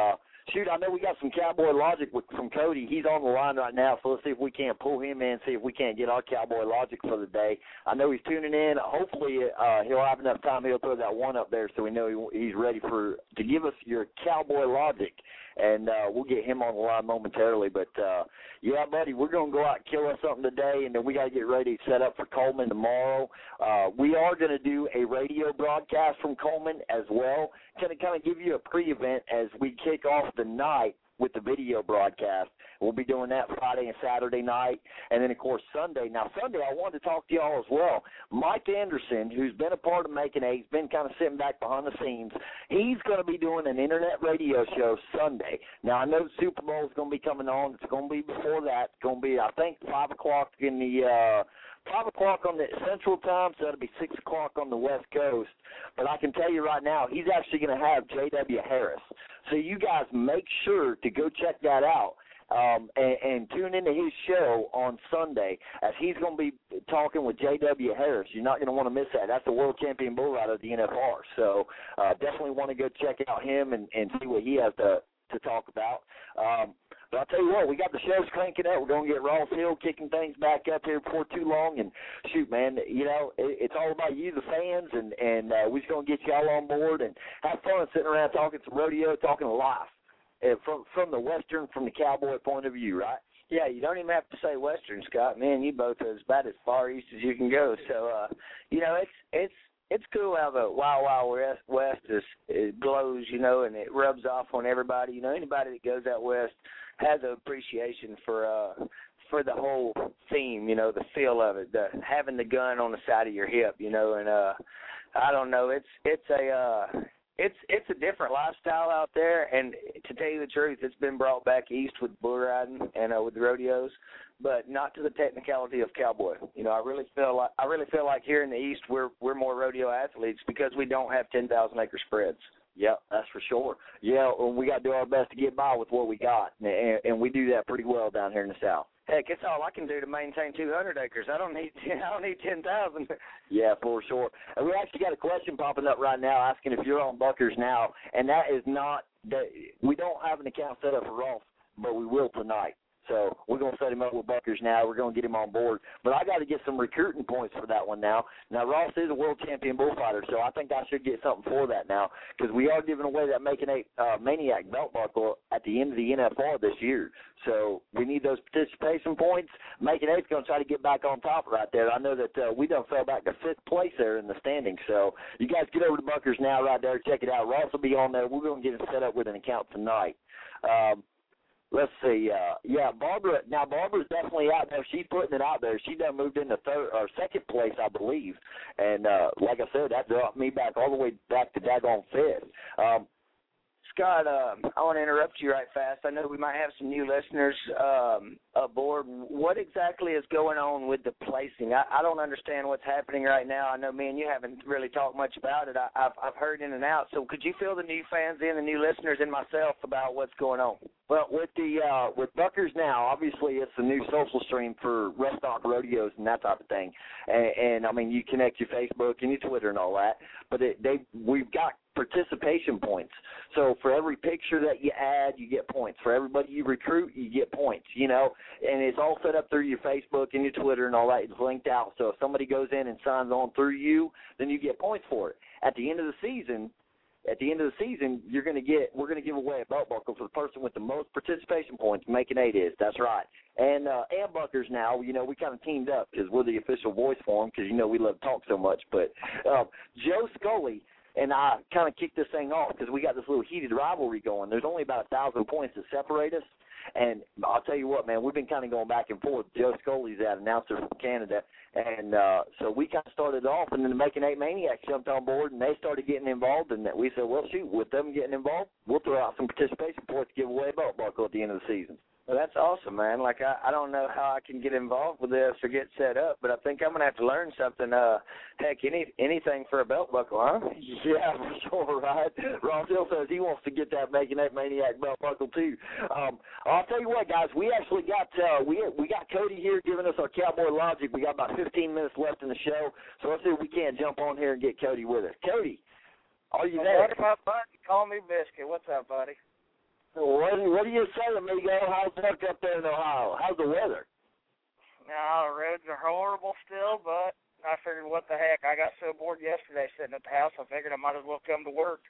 shoot, I know we got some Cowboy Logic with, from Cody. He's on the line right now, so let's see if we can't pull him in, see if we can't get our Cowboy Logic for the day. I know he's tuning in. Hopefully uh, he'll have enough time. He'll throw that one up there so we know he, he's ready for to give us your Cowboy Logic, and uh, we'll get him on the line momentarily. But, uh, yeah, buddy, we're going to go out and kill us something today, and then we got to get ready to set up for Coleman tomorrow. Uh, we are going to do a radio broadcast from Coleman as well. Going to kind of give you a pre-event as we kick off the night with the video broadcast. We'll be doing that Friday and Saturday night, and then, of course, Sunday. Now, Sunday, I wanted to talk to y'all as well. Mike Anderson, who's been a part of Making Eight, he's been kind of sitting back behind the scenes. He's going to be doing an internet radio show Sunday. Now, I know the Super Bowl is going to be coming on. It's going to be before that. It's going to be, I think, five o'clock in the uh, five o'clock on the Central Time, so that'll be six o'clock on the West Coast. But I can tell you right now, he's actually going to have J W. Harris. So you guys make sure to go check that out. Um, and, and tune into his show on Sunday as he's going to be talking with J W. Harris. You're not going to want to miss that. That's the world champion bull rider of the N F R. So uh, definitely want to go check out him and, and see what he has to, to talk about. Um, but I'll tell you what, we got the shows cranking up. We're going to get Ross Hill kicking things back up here before too long. And, shoot, man, you know, it, it's all about you, the fans, and, and uh, we're just going to get y'all on board and have fun sitting around talking some rodeo, talking life. Uh, from from the Western, from the cowboy point of view, right? Yeah, you don't even have to say Western, Scott. Man, you both are about as far east as you can go. So, uh, you know, it's it's it's cool how the Wild Wild West, West is, it glows, you know, and it rubs off on everybody. You know, anybody that goes out west has an appreciation for uh, for the whole theme, you know, the feel of it, the having the gun on the side of your hip, you know, and uh, I don't know, it's it's a uh, It's it's a different lifestyle out there, and to tell you the truth, it's been brought back east with bull riding and uh, with the rodeos, but not to the technicality of cowboy. You know, I really feel like I really feel like here in the east we're we're more rodeo athletes because we don't have ten thousand acre spreads. Yeah, that's for sure. Yeah, well, we got to do our best to get by with what we got, and, and we do that pretty well down here in the South. Heck, it's all I can do to maintain two hundred acres. I don't need I don't need ten thousand. Yeah, for sure. And we actually got a question popping up right now asking if you're on Buckers now, and that is not that we don't have an account set up for Ross, but we will tonight. So we're going to set him up with Buckers now. We're going to get him on board. But I got to get some recruiting points for that one now. Now, Ross is a world champion bullfighter, so I think I should get something for that now because we are giving away that Making Eight uh, Maniac belt buckle at the end of the N F R this year. So we need those participation points. Making Eight's going to try to get back on top right there. I know that uh, we done fell back to fifth place there in the standings. So you guys get over to Buckers now right there. Check it out. Ross will be on there. We're going to get him set up with an account tonight. Um, Let's see. Uh, yeah, Barbara. Now Barbara's definitely out there. She's putting it out there. She done moved into third or second place, I believe. And uh, like I said, that dropped me back all the way back to daggone fifth. Um, Scott, um, I want to interrupt you right fast. I know we might have some new listeners um, aboard. What exactly is going on with the placing? I, I don't understand what's happening right now. I know me and you haven't really talked much about it. I, I've, I've heard in and out. So could you fill the new fans in, the new listeners, and myself about what's going on? Well, with the uh, with Buckers now, obviously it's a new social stream for Restock rodeos and that type of thing. And, and I mean, you connect your Facebook and your Twitter and all that. But it, they we've got participation points. So for every picture that you add, you get points. For everybody you recruit, you get points, you know. And it's all set up through your Facebook and your Twitter and all that. It's linked out. So if somebody goes in and signs on through you, then you get points for it. At the end of the season, At the end of the season, you're going to get. We're going to give away a belt buckle for the person with the most participation points. Making Eight is. That's right. And uh, and Buckers now. You know, we kind of teamed up because we're the official voice for them because you know we love to talk so much. But uh, Joe Scully and I kind of kicked this thing off because we got this little heated rivalry going. There's only about a thousand points that separate us. And I'll tell you what, man, we've been kind of going back and forth. Joe Scully's that announcer from Canada. And uh, so we kind of started off, and then the Making Eight Maniacs jumped on board, and they started getting involved. And we said, well, shoot, with them getting involved, we'll throw out some participation points to give away a belt buckle at the end of the season. Well, that's awesome, man. Like, I, I don't know how I can get involved with this or get set up, but I think I'm going to have to learn something. Uh, heck, any anything for a belt buckle, huh? Yeah, for sure, right? Ross Hill says he wants to get that Making Eight Maniac belt buckle, too. Um, I'll tell you what, guys, we actually got uh, we we got Cody here giving us our Cowboy Logic. We got about fifteen minutes left in the show, so let's see if we can't jump on here and get Cody with us. Cody, are you there? What's up, buddy? Call me Biscuit. What's up, buddy? What, what do you say, amigo? How's it up there in Ohio? How's the weather? No, the roads are horrible still, but I figured, what the heck? I got so bored yesterday sitting at the house, I figured I might as well come to work.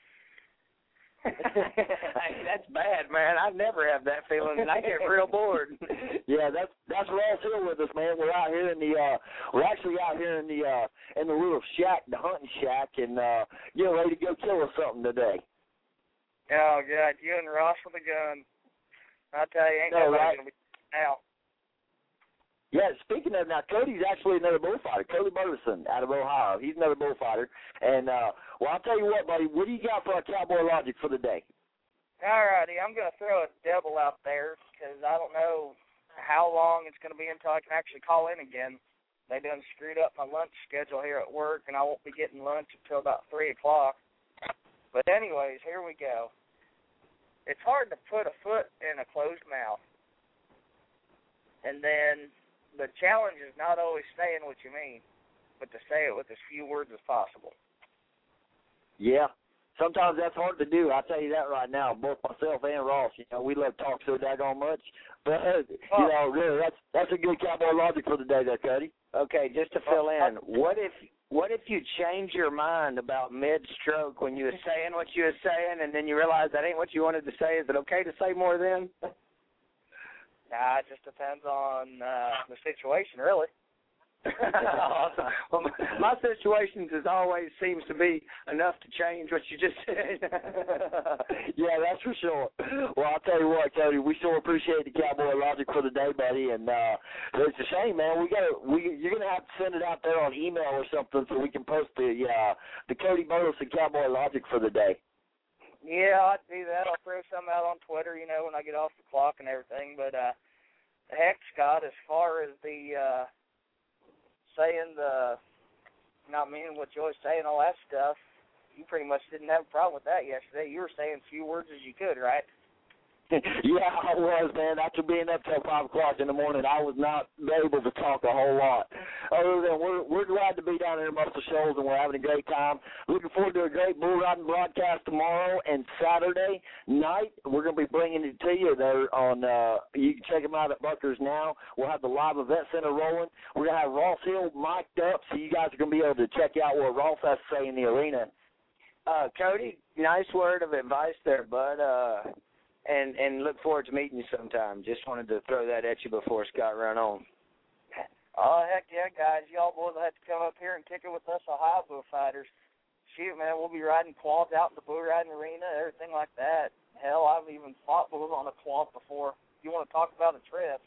Hey, that's bad, man. I never have that feeling, and I get real bored. Yeah, that's that's Ross Hill with us, man. We're out here in the uh we're actually out here in the uh in the little shack, the hunting shack, and uh getting ready to go kill us something today. Oh God, you and Ross with a gun. I tell you, ain't no, nobody right? gonna be out. Yeah, speaking of, now, Cody's actually another bullfighter. Cody Burleson out of Ohio. He's another bullfighter. And, uh, well, I'll tell you what, buddy, what do you got for our Cowboy Logic for the day? All righty, I'm going to throw a double out there because I don't know how long it's going to be until I can actually call in again. They done screwed up my lunch schedule here at work, and I won't be getting lunch until about three o'clock. But anyways, here we go. It's hard to put a foot in a closed mouth. And then the challenge is not always saying what you mean, but to say it with as few words as possible. Yeah. Sometimes that's hard to do. I'll tell you that right now. Both myself and Ross, you know, we love to talk so daggone much. But, uh, you know, really, that's that's a good Cowboy Logic for the day there, Cody. Okay, just to fill in, what if what if you change your mind about mid-stroke when you were saying what you were saying, and then you realize that ain't what you wanted to say? Is it okay to say more then? Nah, it just depends on uh, the situation, really. Awesome. Well, my, my situations is always seems to be enough to change what you just said. Yeah, that's for sure. Well, I'll tell you what, Cody, we sure appreciate the Cowboy Logic for the day, buddy. And uh, it's a shame, man. We got we you're gonna have to send it out there on email or something so we can post the uh, the Cody Burleson Cowboy Logic for the day. Yeah, I'll do that. I'll throw some out on Twitter, you know, when I get off the clock and everything. But uh, heck, Scott, as far as the uh, saying the not meaning what you always say and all that stuff, you pretty much didn't have a problem with that yesterday. You were saying as few words as you could, right? Yeah, I was, man. After being up till five o'clock in the morning, I was not able to talk a whole lot. Other than we're we're glad to be down here in Muscle Shoals, and we're having a great time. Looking forward to a great bull riding broadcast tomorrow and Saturday night. We're going to be bringing it to you there on. Uh, you can check them out at Buckers now. We'll have the live event center rolling. We're going to have Ross Hill mic'd up, so you guys are going to be able to check out what Ross has to say in the arena. Uh, Cody, nice word of advice there, bud. Uh, And and look forward to meeting you sometime. Just wanted to throw that at you before Scott ran on. Oh, heck yeah, guys. Y'all boys will have to come up here and kick it with us Ohio bullfighters. Shoot, man, we'll be riding quads out in the bull riding arena, everything like that. Hell, I've even fought bulls on a quad before. If you want to talk about a trip.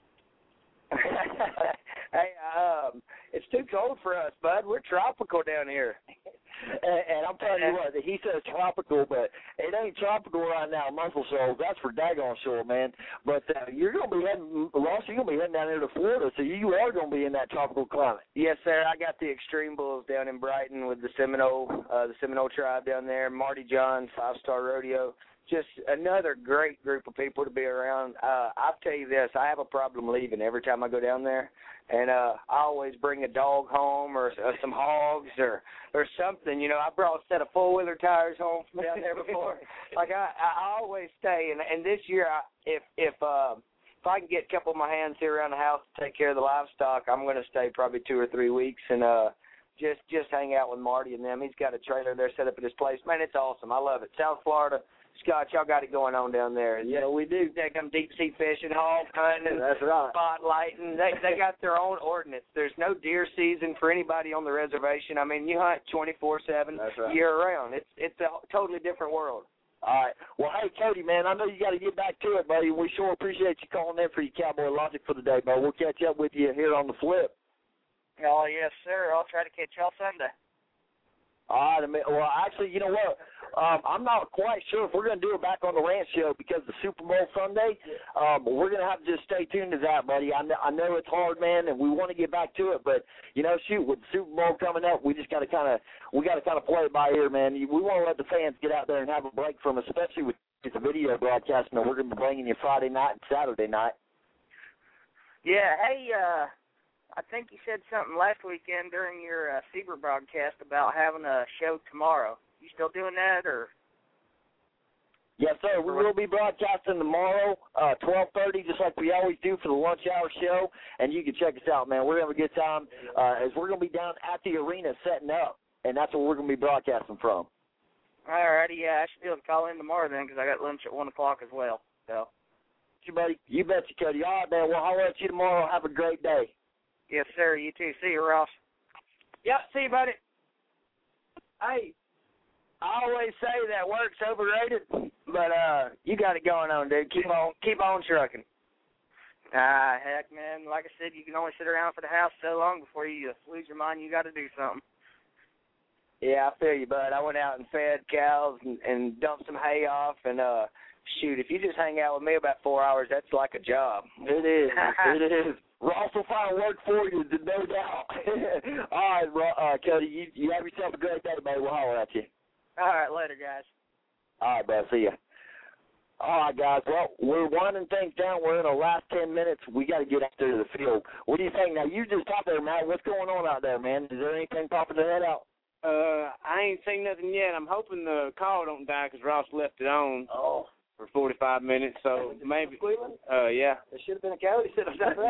Hey, um, it's too cold for us, bud. We're tropical down here. And, and I'm telling you what, he says tropical, but it ain't tropical right now, Muscle Shoals. That's for daggone sure, man. But uh, you're going to be heading, Ross, you're going to be heading down here to Florida, so you are going to be in that tropical climate. Yes, sir. I got the Extreme Bulls down in Brighton with the Seminole, uh, the Seminole tribe down there, Marty John, Five Star Rodeo. Just another great group of people to be around. Uh, I'll tell you this, I have a problem leaving every time I go down there. And uh, I always bring a dog home or, or some hogs or or something. You know, I brought a set of four-wheeler tires home from down there before. Like, I, I always stay. And, and this year, I, if if uh, if I can get a couple of my hands here around the house to take care of the livestock, I'm going to stay probably two or three weeks and uh, just, just hang out with Marty and them. He's got a trailer there set up at his place. Man, it's awesome. I love it. South Florida. Scott, y'all got it going on down there. Yeah, we do. They come deep sea fishing, hog hunting, that's right. spotlighting. They they got their own ordinance. There's no deer season for anybody on the reservation. I mean, you hunt twenty-four seven right. year round. It's it's a totally different world. All right. Well, hey, Cody, man, I know you got to get back to it, buddy. We sure appreciate you calling in for your Cowboy Logic for the day, bud. We'll catch up with you here on the flip. Oh, yes, sir. I'll try to catch y'all Sunday. All right. Well, actually, you know what? Um, I'm not quite sure if we're going to do it back on the ranch show because the Super Bowl Sunday. Um, but we're going to have to just stay tuned to that, buddy. I know, I know it's hard, man, and we want to get back to it. But you know, shoot, with the Super Bowl coming up, we just got to kind of we got to kind of play it by ear, man. We want to let the fans get out there and have a break from, especially with the video broadcasting that we're going to be bringing you Friday night and Saturday night. Yeah. Hey. uh I think you said something last weekend during your uh, Seaver broadcast about having a show tomorrow. You still doing that, or? Yes, sir. We will be broadcasting tomorrow, uh, twelve thirty, just like we always do for the lunch hour show. And you can check us out, man. We're going to have a good time uh, as we're going to be down at the arena setting up. And that's where we're going to be broadcasting from. All righty, yeah. I should be able to call in tomorrow then because I got lunch at one o'clock as well. So. You, buddy. You betcha, Cody. All right, man. We'll holler at you tomorrow. Have a great day. Yes, sir. You too. See you, Ross. Yep, see you, buddy. Hey, I always say that work's overrated, but uh, you got it going on, dude. Keep on, keep on trucking. Ah, heck, man. Like I said, you can only sit around for the house so long before you lose your mind. You got to do something. Yeah, I feel you, bud. I went out and fed cows and, and dumped some hay off, and uh, shoot, if you just hang out with me about four hours, that's like a job. It is. It is. Ross will find work for you, no doubt. All right, uh, Cody, you, you have yourself a great day, buddy. We'll holler at you. All right, later, guys. All right, bud. See ya. All right, guys. Well, we're winding things down. We're in the last ten minutes. We got to get out there to the field. What do you think? Now, you just out there, Matt. What's going on out there, man? Is there anything popping the head out? Uh, I ain't seen nothing yet. I'm hoping the call don't die because Ross left it on. Oh. For forty-five minutes, so maybe. Uh, yeah. There should have been a coyote sitting on that.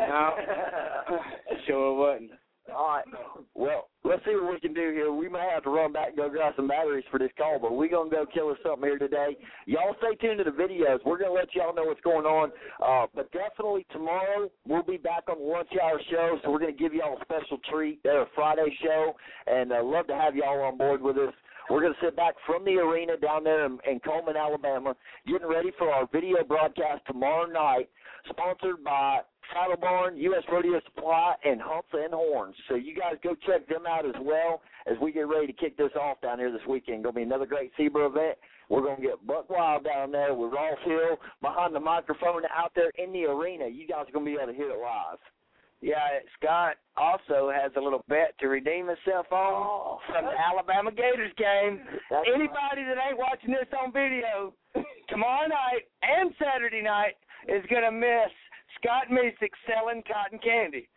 No, sure wasn't. All right. Well, let's see what we can do here. We may have to run back and go grab some batteries for this call, but we're going to go kill us something here today. Y'all stay tuned to the videos. We're going to let y'all know what's going on. Uh, but definitely tomorrow we'll be back on the lunch hour show, so we're going to give y'all a special treat there, a Friday show, and uh, love to have y'all on board with us. We're going to sit back from the arena down there in, in Coleman, Alabama, getting ready for our video broadcast tomorrow night, sponsored by Saddle Barn, U S Rodeo Supply, and Humps and Horns. So you guys go check them out as well as we get ready to kick this off down here this weekend. Going to be another great SEBRA event. We're going to get Buck Wild down there with Ross Hill behind the microphone out there in the arena. You guys are going to be able to hear it live. Yeah, Scott also has a little bet to redeem himself on oh. from the Alabama Gators game. That's Anybody right. that ain't watching this on video tomorrow night and Saturday night is going to miss Scott Mesick selling cotton candy.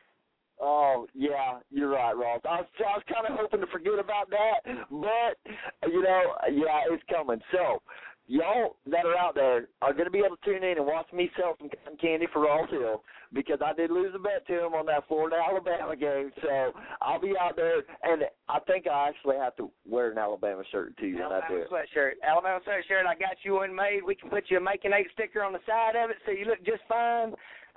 Oh, yeah, you're right, Ross. I was, I was kind of hoping to forget about that, but, you know, yeah, it's coming. So, y'all that are out there are going to be able to tune in and watch me sell some cotton candy for Ross Hill because I did lose a bet to him on that Florida-Alabama game. So I'll be out there, and I think I actually have to wear an Alabama shirt too. Alabama sweatshirt. Alabama sweatshirt. I got you one made. We can put you a Making Eight sticker on the side of it so you look just fine.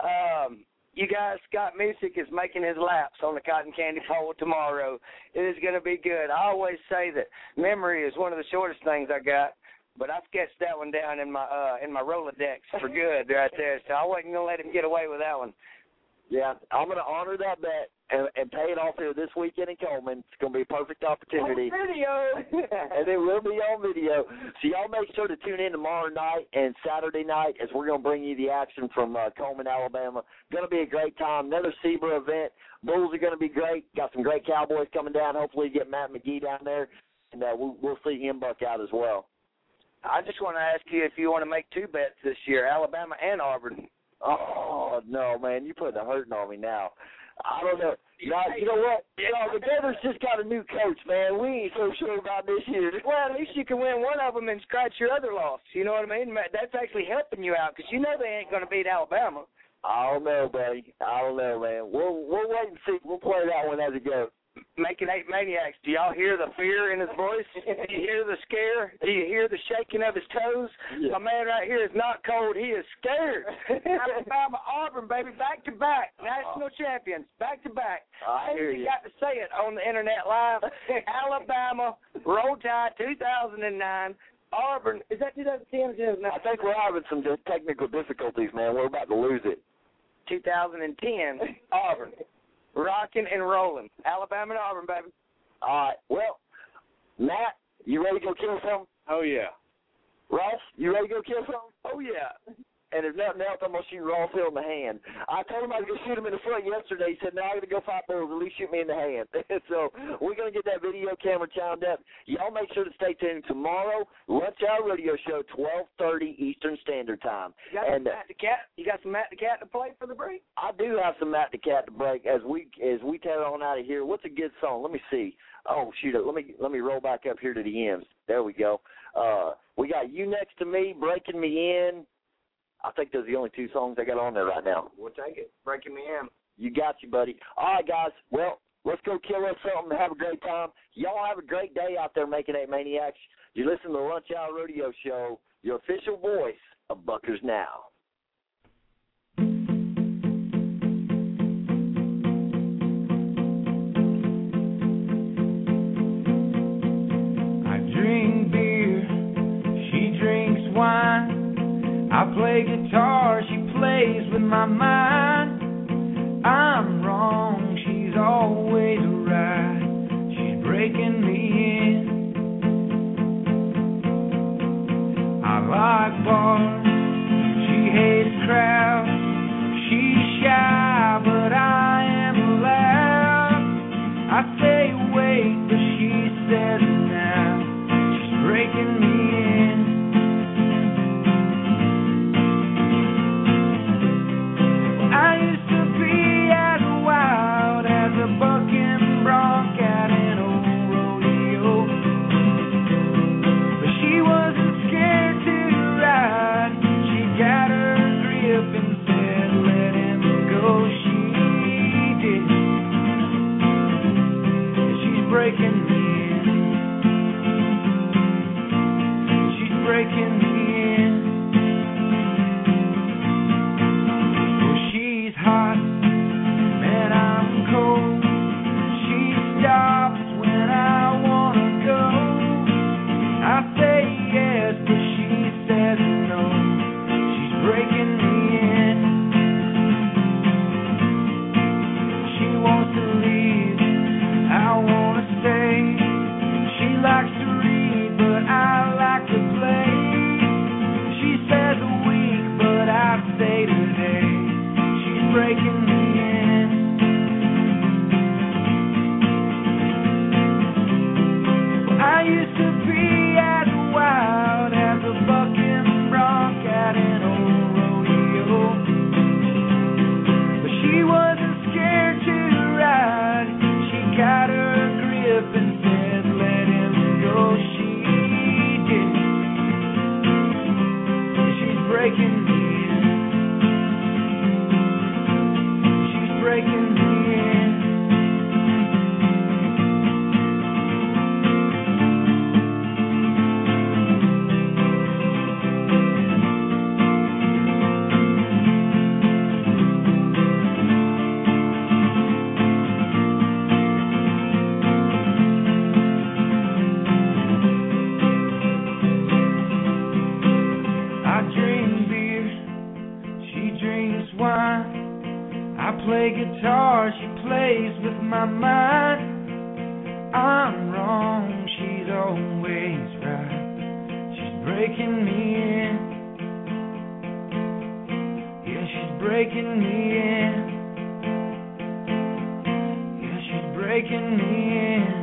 Um, you guys, Scott Mesick is making his laps on the cotton candy pole tomorrow. It is going to be good. I always say that memory is one of the shortest things I got. But I sketched that one down in my uh, in my Rolodex for good right there, so I wasn't going to let him get away with that one. Yeah, I'm going to honor that bet and, and pay it off here this weekend in Coleman. It's going to be a perfect opportunity. On video. And it will be on video. So y'all make sure to tune in tomorrow night and Saturday night as we're going to bring you the action from uh, Coleman, Alabama. Going to be a great time. Another SEBRA event. Bulls are going to be great. Got some great Cowboys coming down. Hopefully get Matt McGee down there, and uh, we'll, we'll see him buck out as well. I just want to ask you if you want to make two bets this year, Alabama and Auburn. Oh, no, man, you're putting a hurting on me now. I don't know. Now, you know what? You know, the Gators just got a new coach, man. We ain't so sure about this year. Well, at least you can win one of them and scratch your other loss. You know what I mean? That's actually helping you out because you know they ain't going to beat Alabama. I don't know, buddy. I don't know, man. We'll, we'll wait and see. We'll play that one as it goes. Making Eight Maniacs, do y'all hear the fear in his voice? Do you hear the scare? Do you hear the shaking of his toes? Yeah. My man right here is not cold. He is scared. Alabama, Auburn, baby, back to back. National uh, champions, back to back. I hear you. you. got to say it on the internet live. Alabama, Roll Tide two thousand nine. Auburn, is that two thousand ten or two thousand nine? I think we're having some technical difficulties, man. We're about to lose it. two thousand ten, Auburn. Rocking and rolling. Alabama and Auburn, baby. All right. Well, Matt, you ready to go kill something? Oh, yeah. Ross, you ready to go kill something? Oh, yeah. And if nothing else, I'm going to shoot Ross Hill in the hand. I told him I was going to shoot him in the foot yesterday. He said, no, I'm going to go fight bulls. At least shoot me in the hand. So we're going to get that video camera chimed up. Y'all make sure to stay tuned tomorrow. Lunch Hour Radio Show, twelve thirty Eastern Standard Time. You got, and, some Matt the Cat? You got some Matt the Cat to play for the break? I do have some Matt the Cat to break as we as we tear on out of here. What's a good song? Let me see. Oh, shoot it. Let me, let me roll back up here to the ends. There we go. Uh, We got You Next to Me, Breaking Me In. I think those are the only two songs I got on there right now. We'll take it. Breaking Me In. You got you, buddy. All right, guys. Well, let's go kill us something and have a great time. Y'all have a great day out there making eight Maniacs. You listen to the Lunch Hour Rodeo Show, your official voice of Buckers Now. I drink beer, she drinks wine. I play guitar, she plays with my mind. I'm wrong, she's always right. She's breaking me in. I like bars, she hates crowds. She's shy, but I am loud. I say wait, but she says now. She's breaking me in. I used to be as wild as a bucking bronc at an old rodeo, but she wasn't scared to ride. She got her grip and said, let him go. She did, and she's breaking me in. She's breaking me in. Hot, and I'm cold. She stops when I wanna go. I say yes, but she says no. She's breaking me in. She wants to leave, I wanna stay. She likes to read, but I like to play. She says a week, but I say today. Breaking me in. Well, I used to be as wild as a bucking bronc at an old rodeo, but she wasn't scared to ride. She got her grip and said, let him go. She did. She's breaking me. Breaking me in. I drink beer, she drinks wine. I play guitar, she plays with my mind. I'm wrong, she's always right. She's breaking me in. Yeah, she's breaking me in. Yeah, she's breaking me in.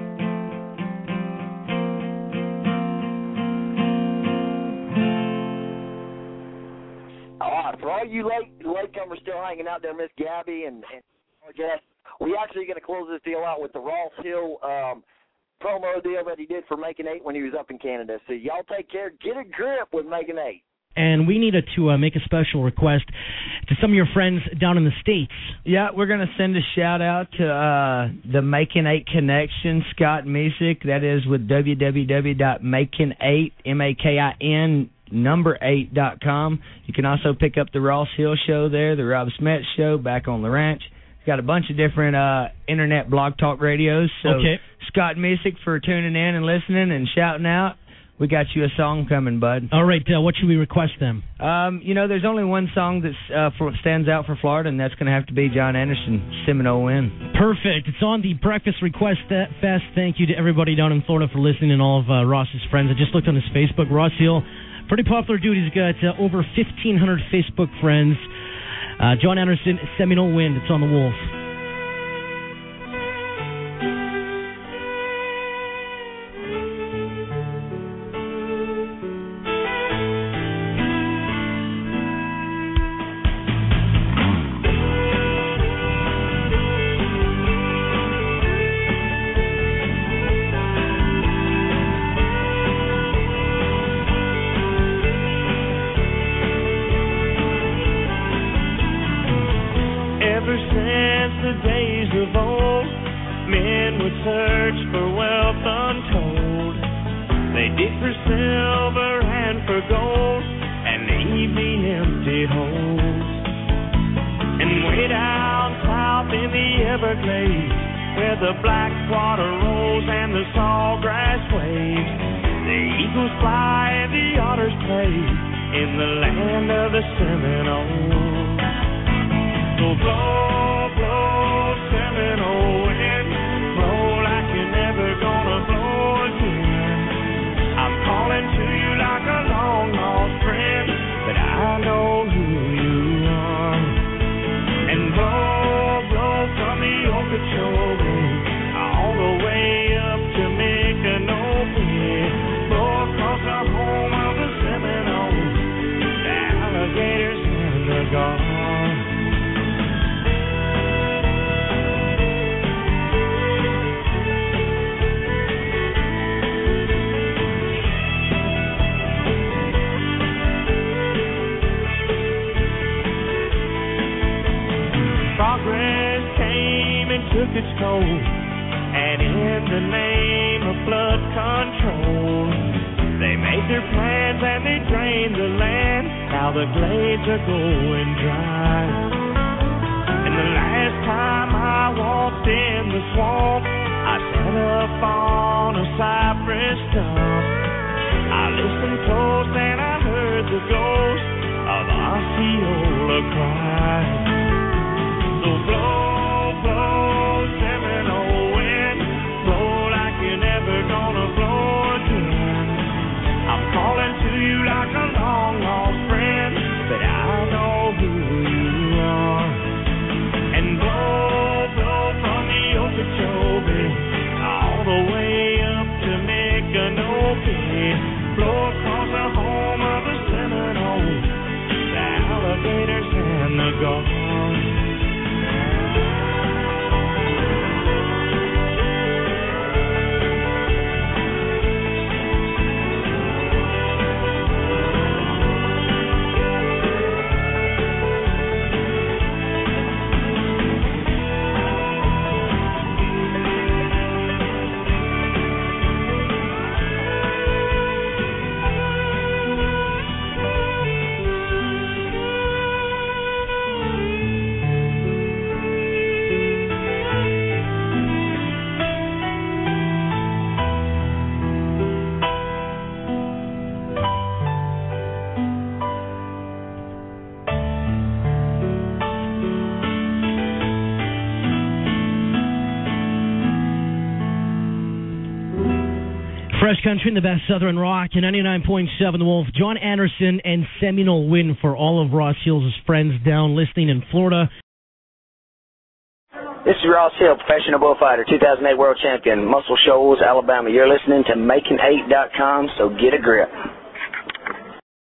For all you late latecomers still hanging out there, Miss Gabby and, and our guests, we actually going to close this deal out with the Ross Hill um, promo deal that he did for Making Eight when he was up in Canada. So y'all take care. Get a grip with Making Eight. And we needed to uh, make a special request to some of your friends down in the States. Yeah, we're going to send a shout-out to uh, the Making Eight Connection, Scott Music. That is with w w w dot making eight, M A K I N, number eight dot com. You can also pick up the Ross Hill Show there, the Rob Smets Show back on the ranch. We've got a bunch of different uh, internet blog talk radios. So okay. Scott Music for tuning in and listening and shouting out. We got you a song coming, bud. All right, uh, what should we request them? Um, you know, there's only one song that uh, for, stands out for Florida, and that's going to have to be John Anderson, Seminole Wind. Perfect. It's on the Breakfast Request Fest. Thank you to everybody down in Florida for listening and all of uh, Ross's friends. I just looked on his Facebook. Ross Hill, pretty popular dude. He's got uh, over fifteen hundred Facebook friends. Uh, John Anderson, Seminole Wind. It's on the Wolf. would search for wealth untold. They dig for silver and for gold, and leave the empty holes. And way down south in the Everglades, where the black water rolls and the sawgrass waves, the eagles fly and the otters play in the land of the Seminoles. So blow, blow, Seminole wind, blow like you're never gonna blow again. I'm calling to you like a long lost friend, but I know who you are. And blow, blow from the Okeechobee all the way up to Micanopy, blow across the home of the Seminoles, the alligators and the gulls. Progress came and took its toll, and in the name of flood control, they made their plans and they drained the land. Now the glades are going dry. And the last time I walked in the swamp, I sat up on a cypress stump. I listened close and I heard the ghost of Osceola cry. So blow, blow, Seminole wind, blow like you're never gonna blow again. I'm calling to you like a long lost friend, but I know who you are. And blow, blow from the Okeechobee all the way up to Micanopy, blow across the home of the Seminoles, the alligators and the gulls. Fresh Country and the best Southern rock and ninety-nine point seven The Wolf. John Anderson and Seminole Wind for all of Ross Hill's friends down listening in Florida. This is Ross Hill, professional bullfighter, two thousand eight world champion, Muscle Shoals, Alabama. You're listening to making eight dot com, so get a grip.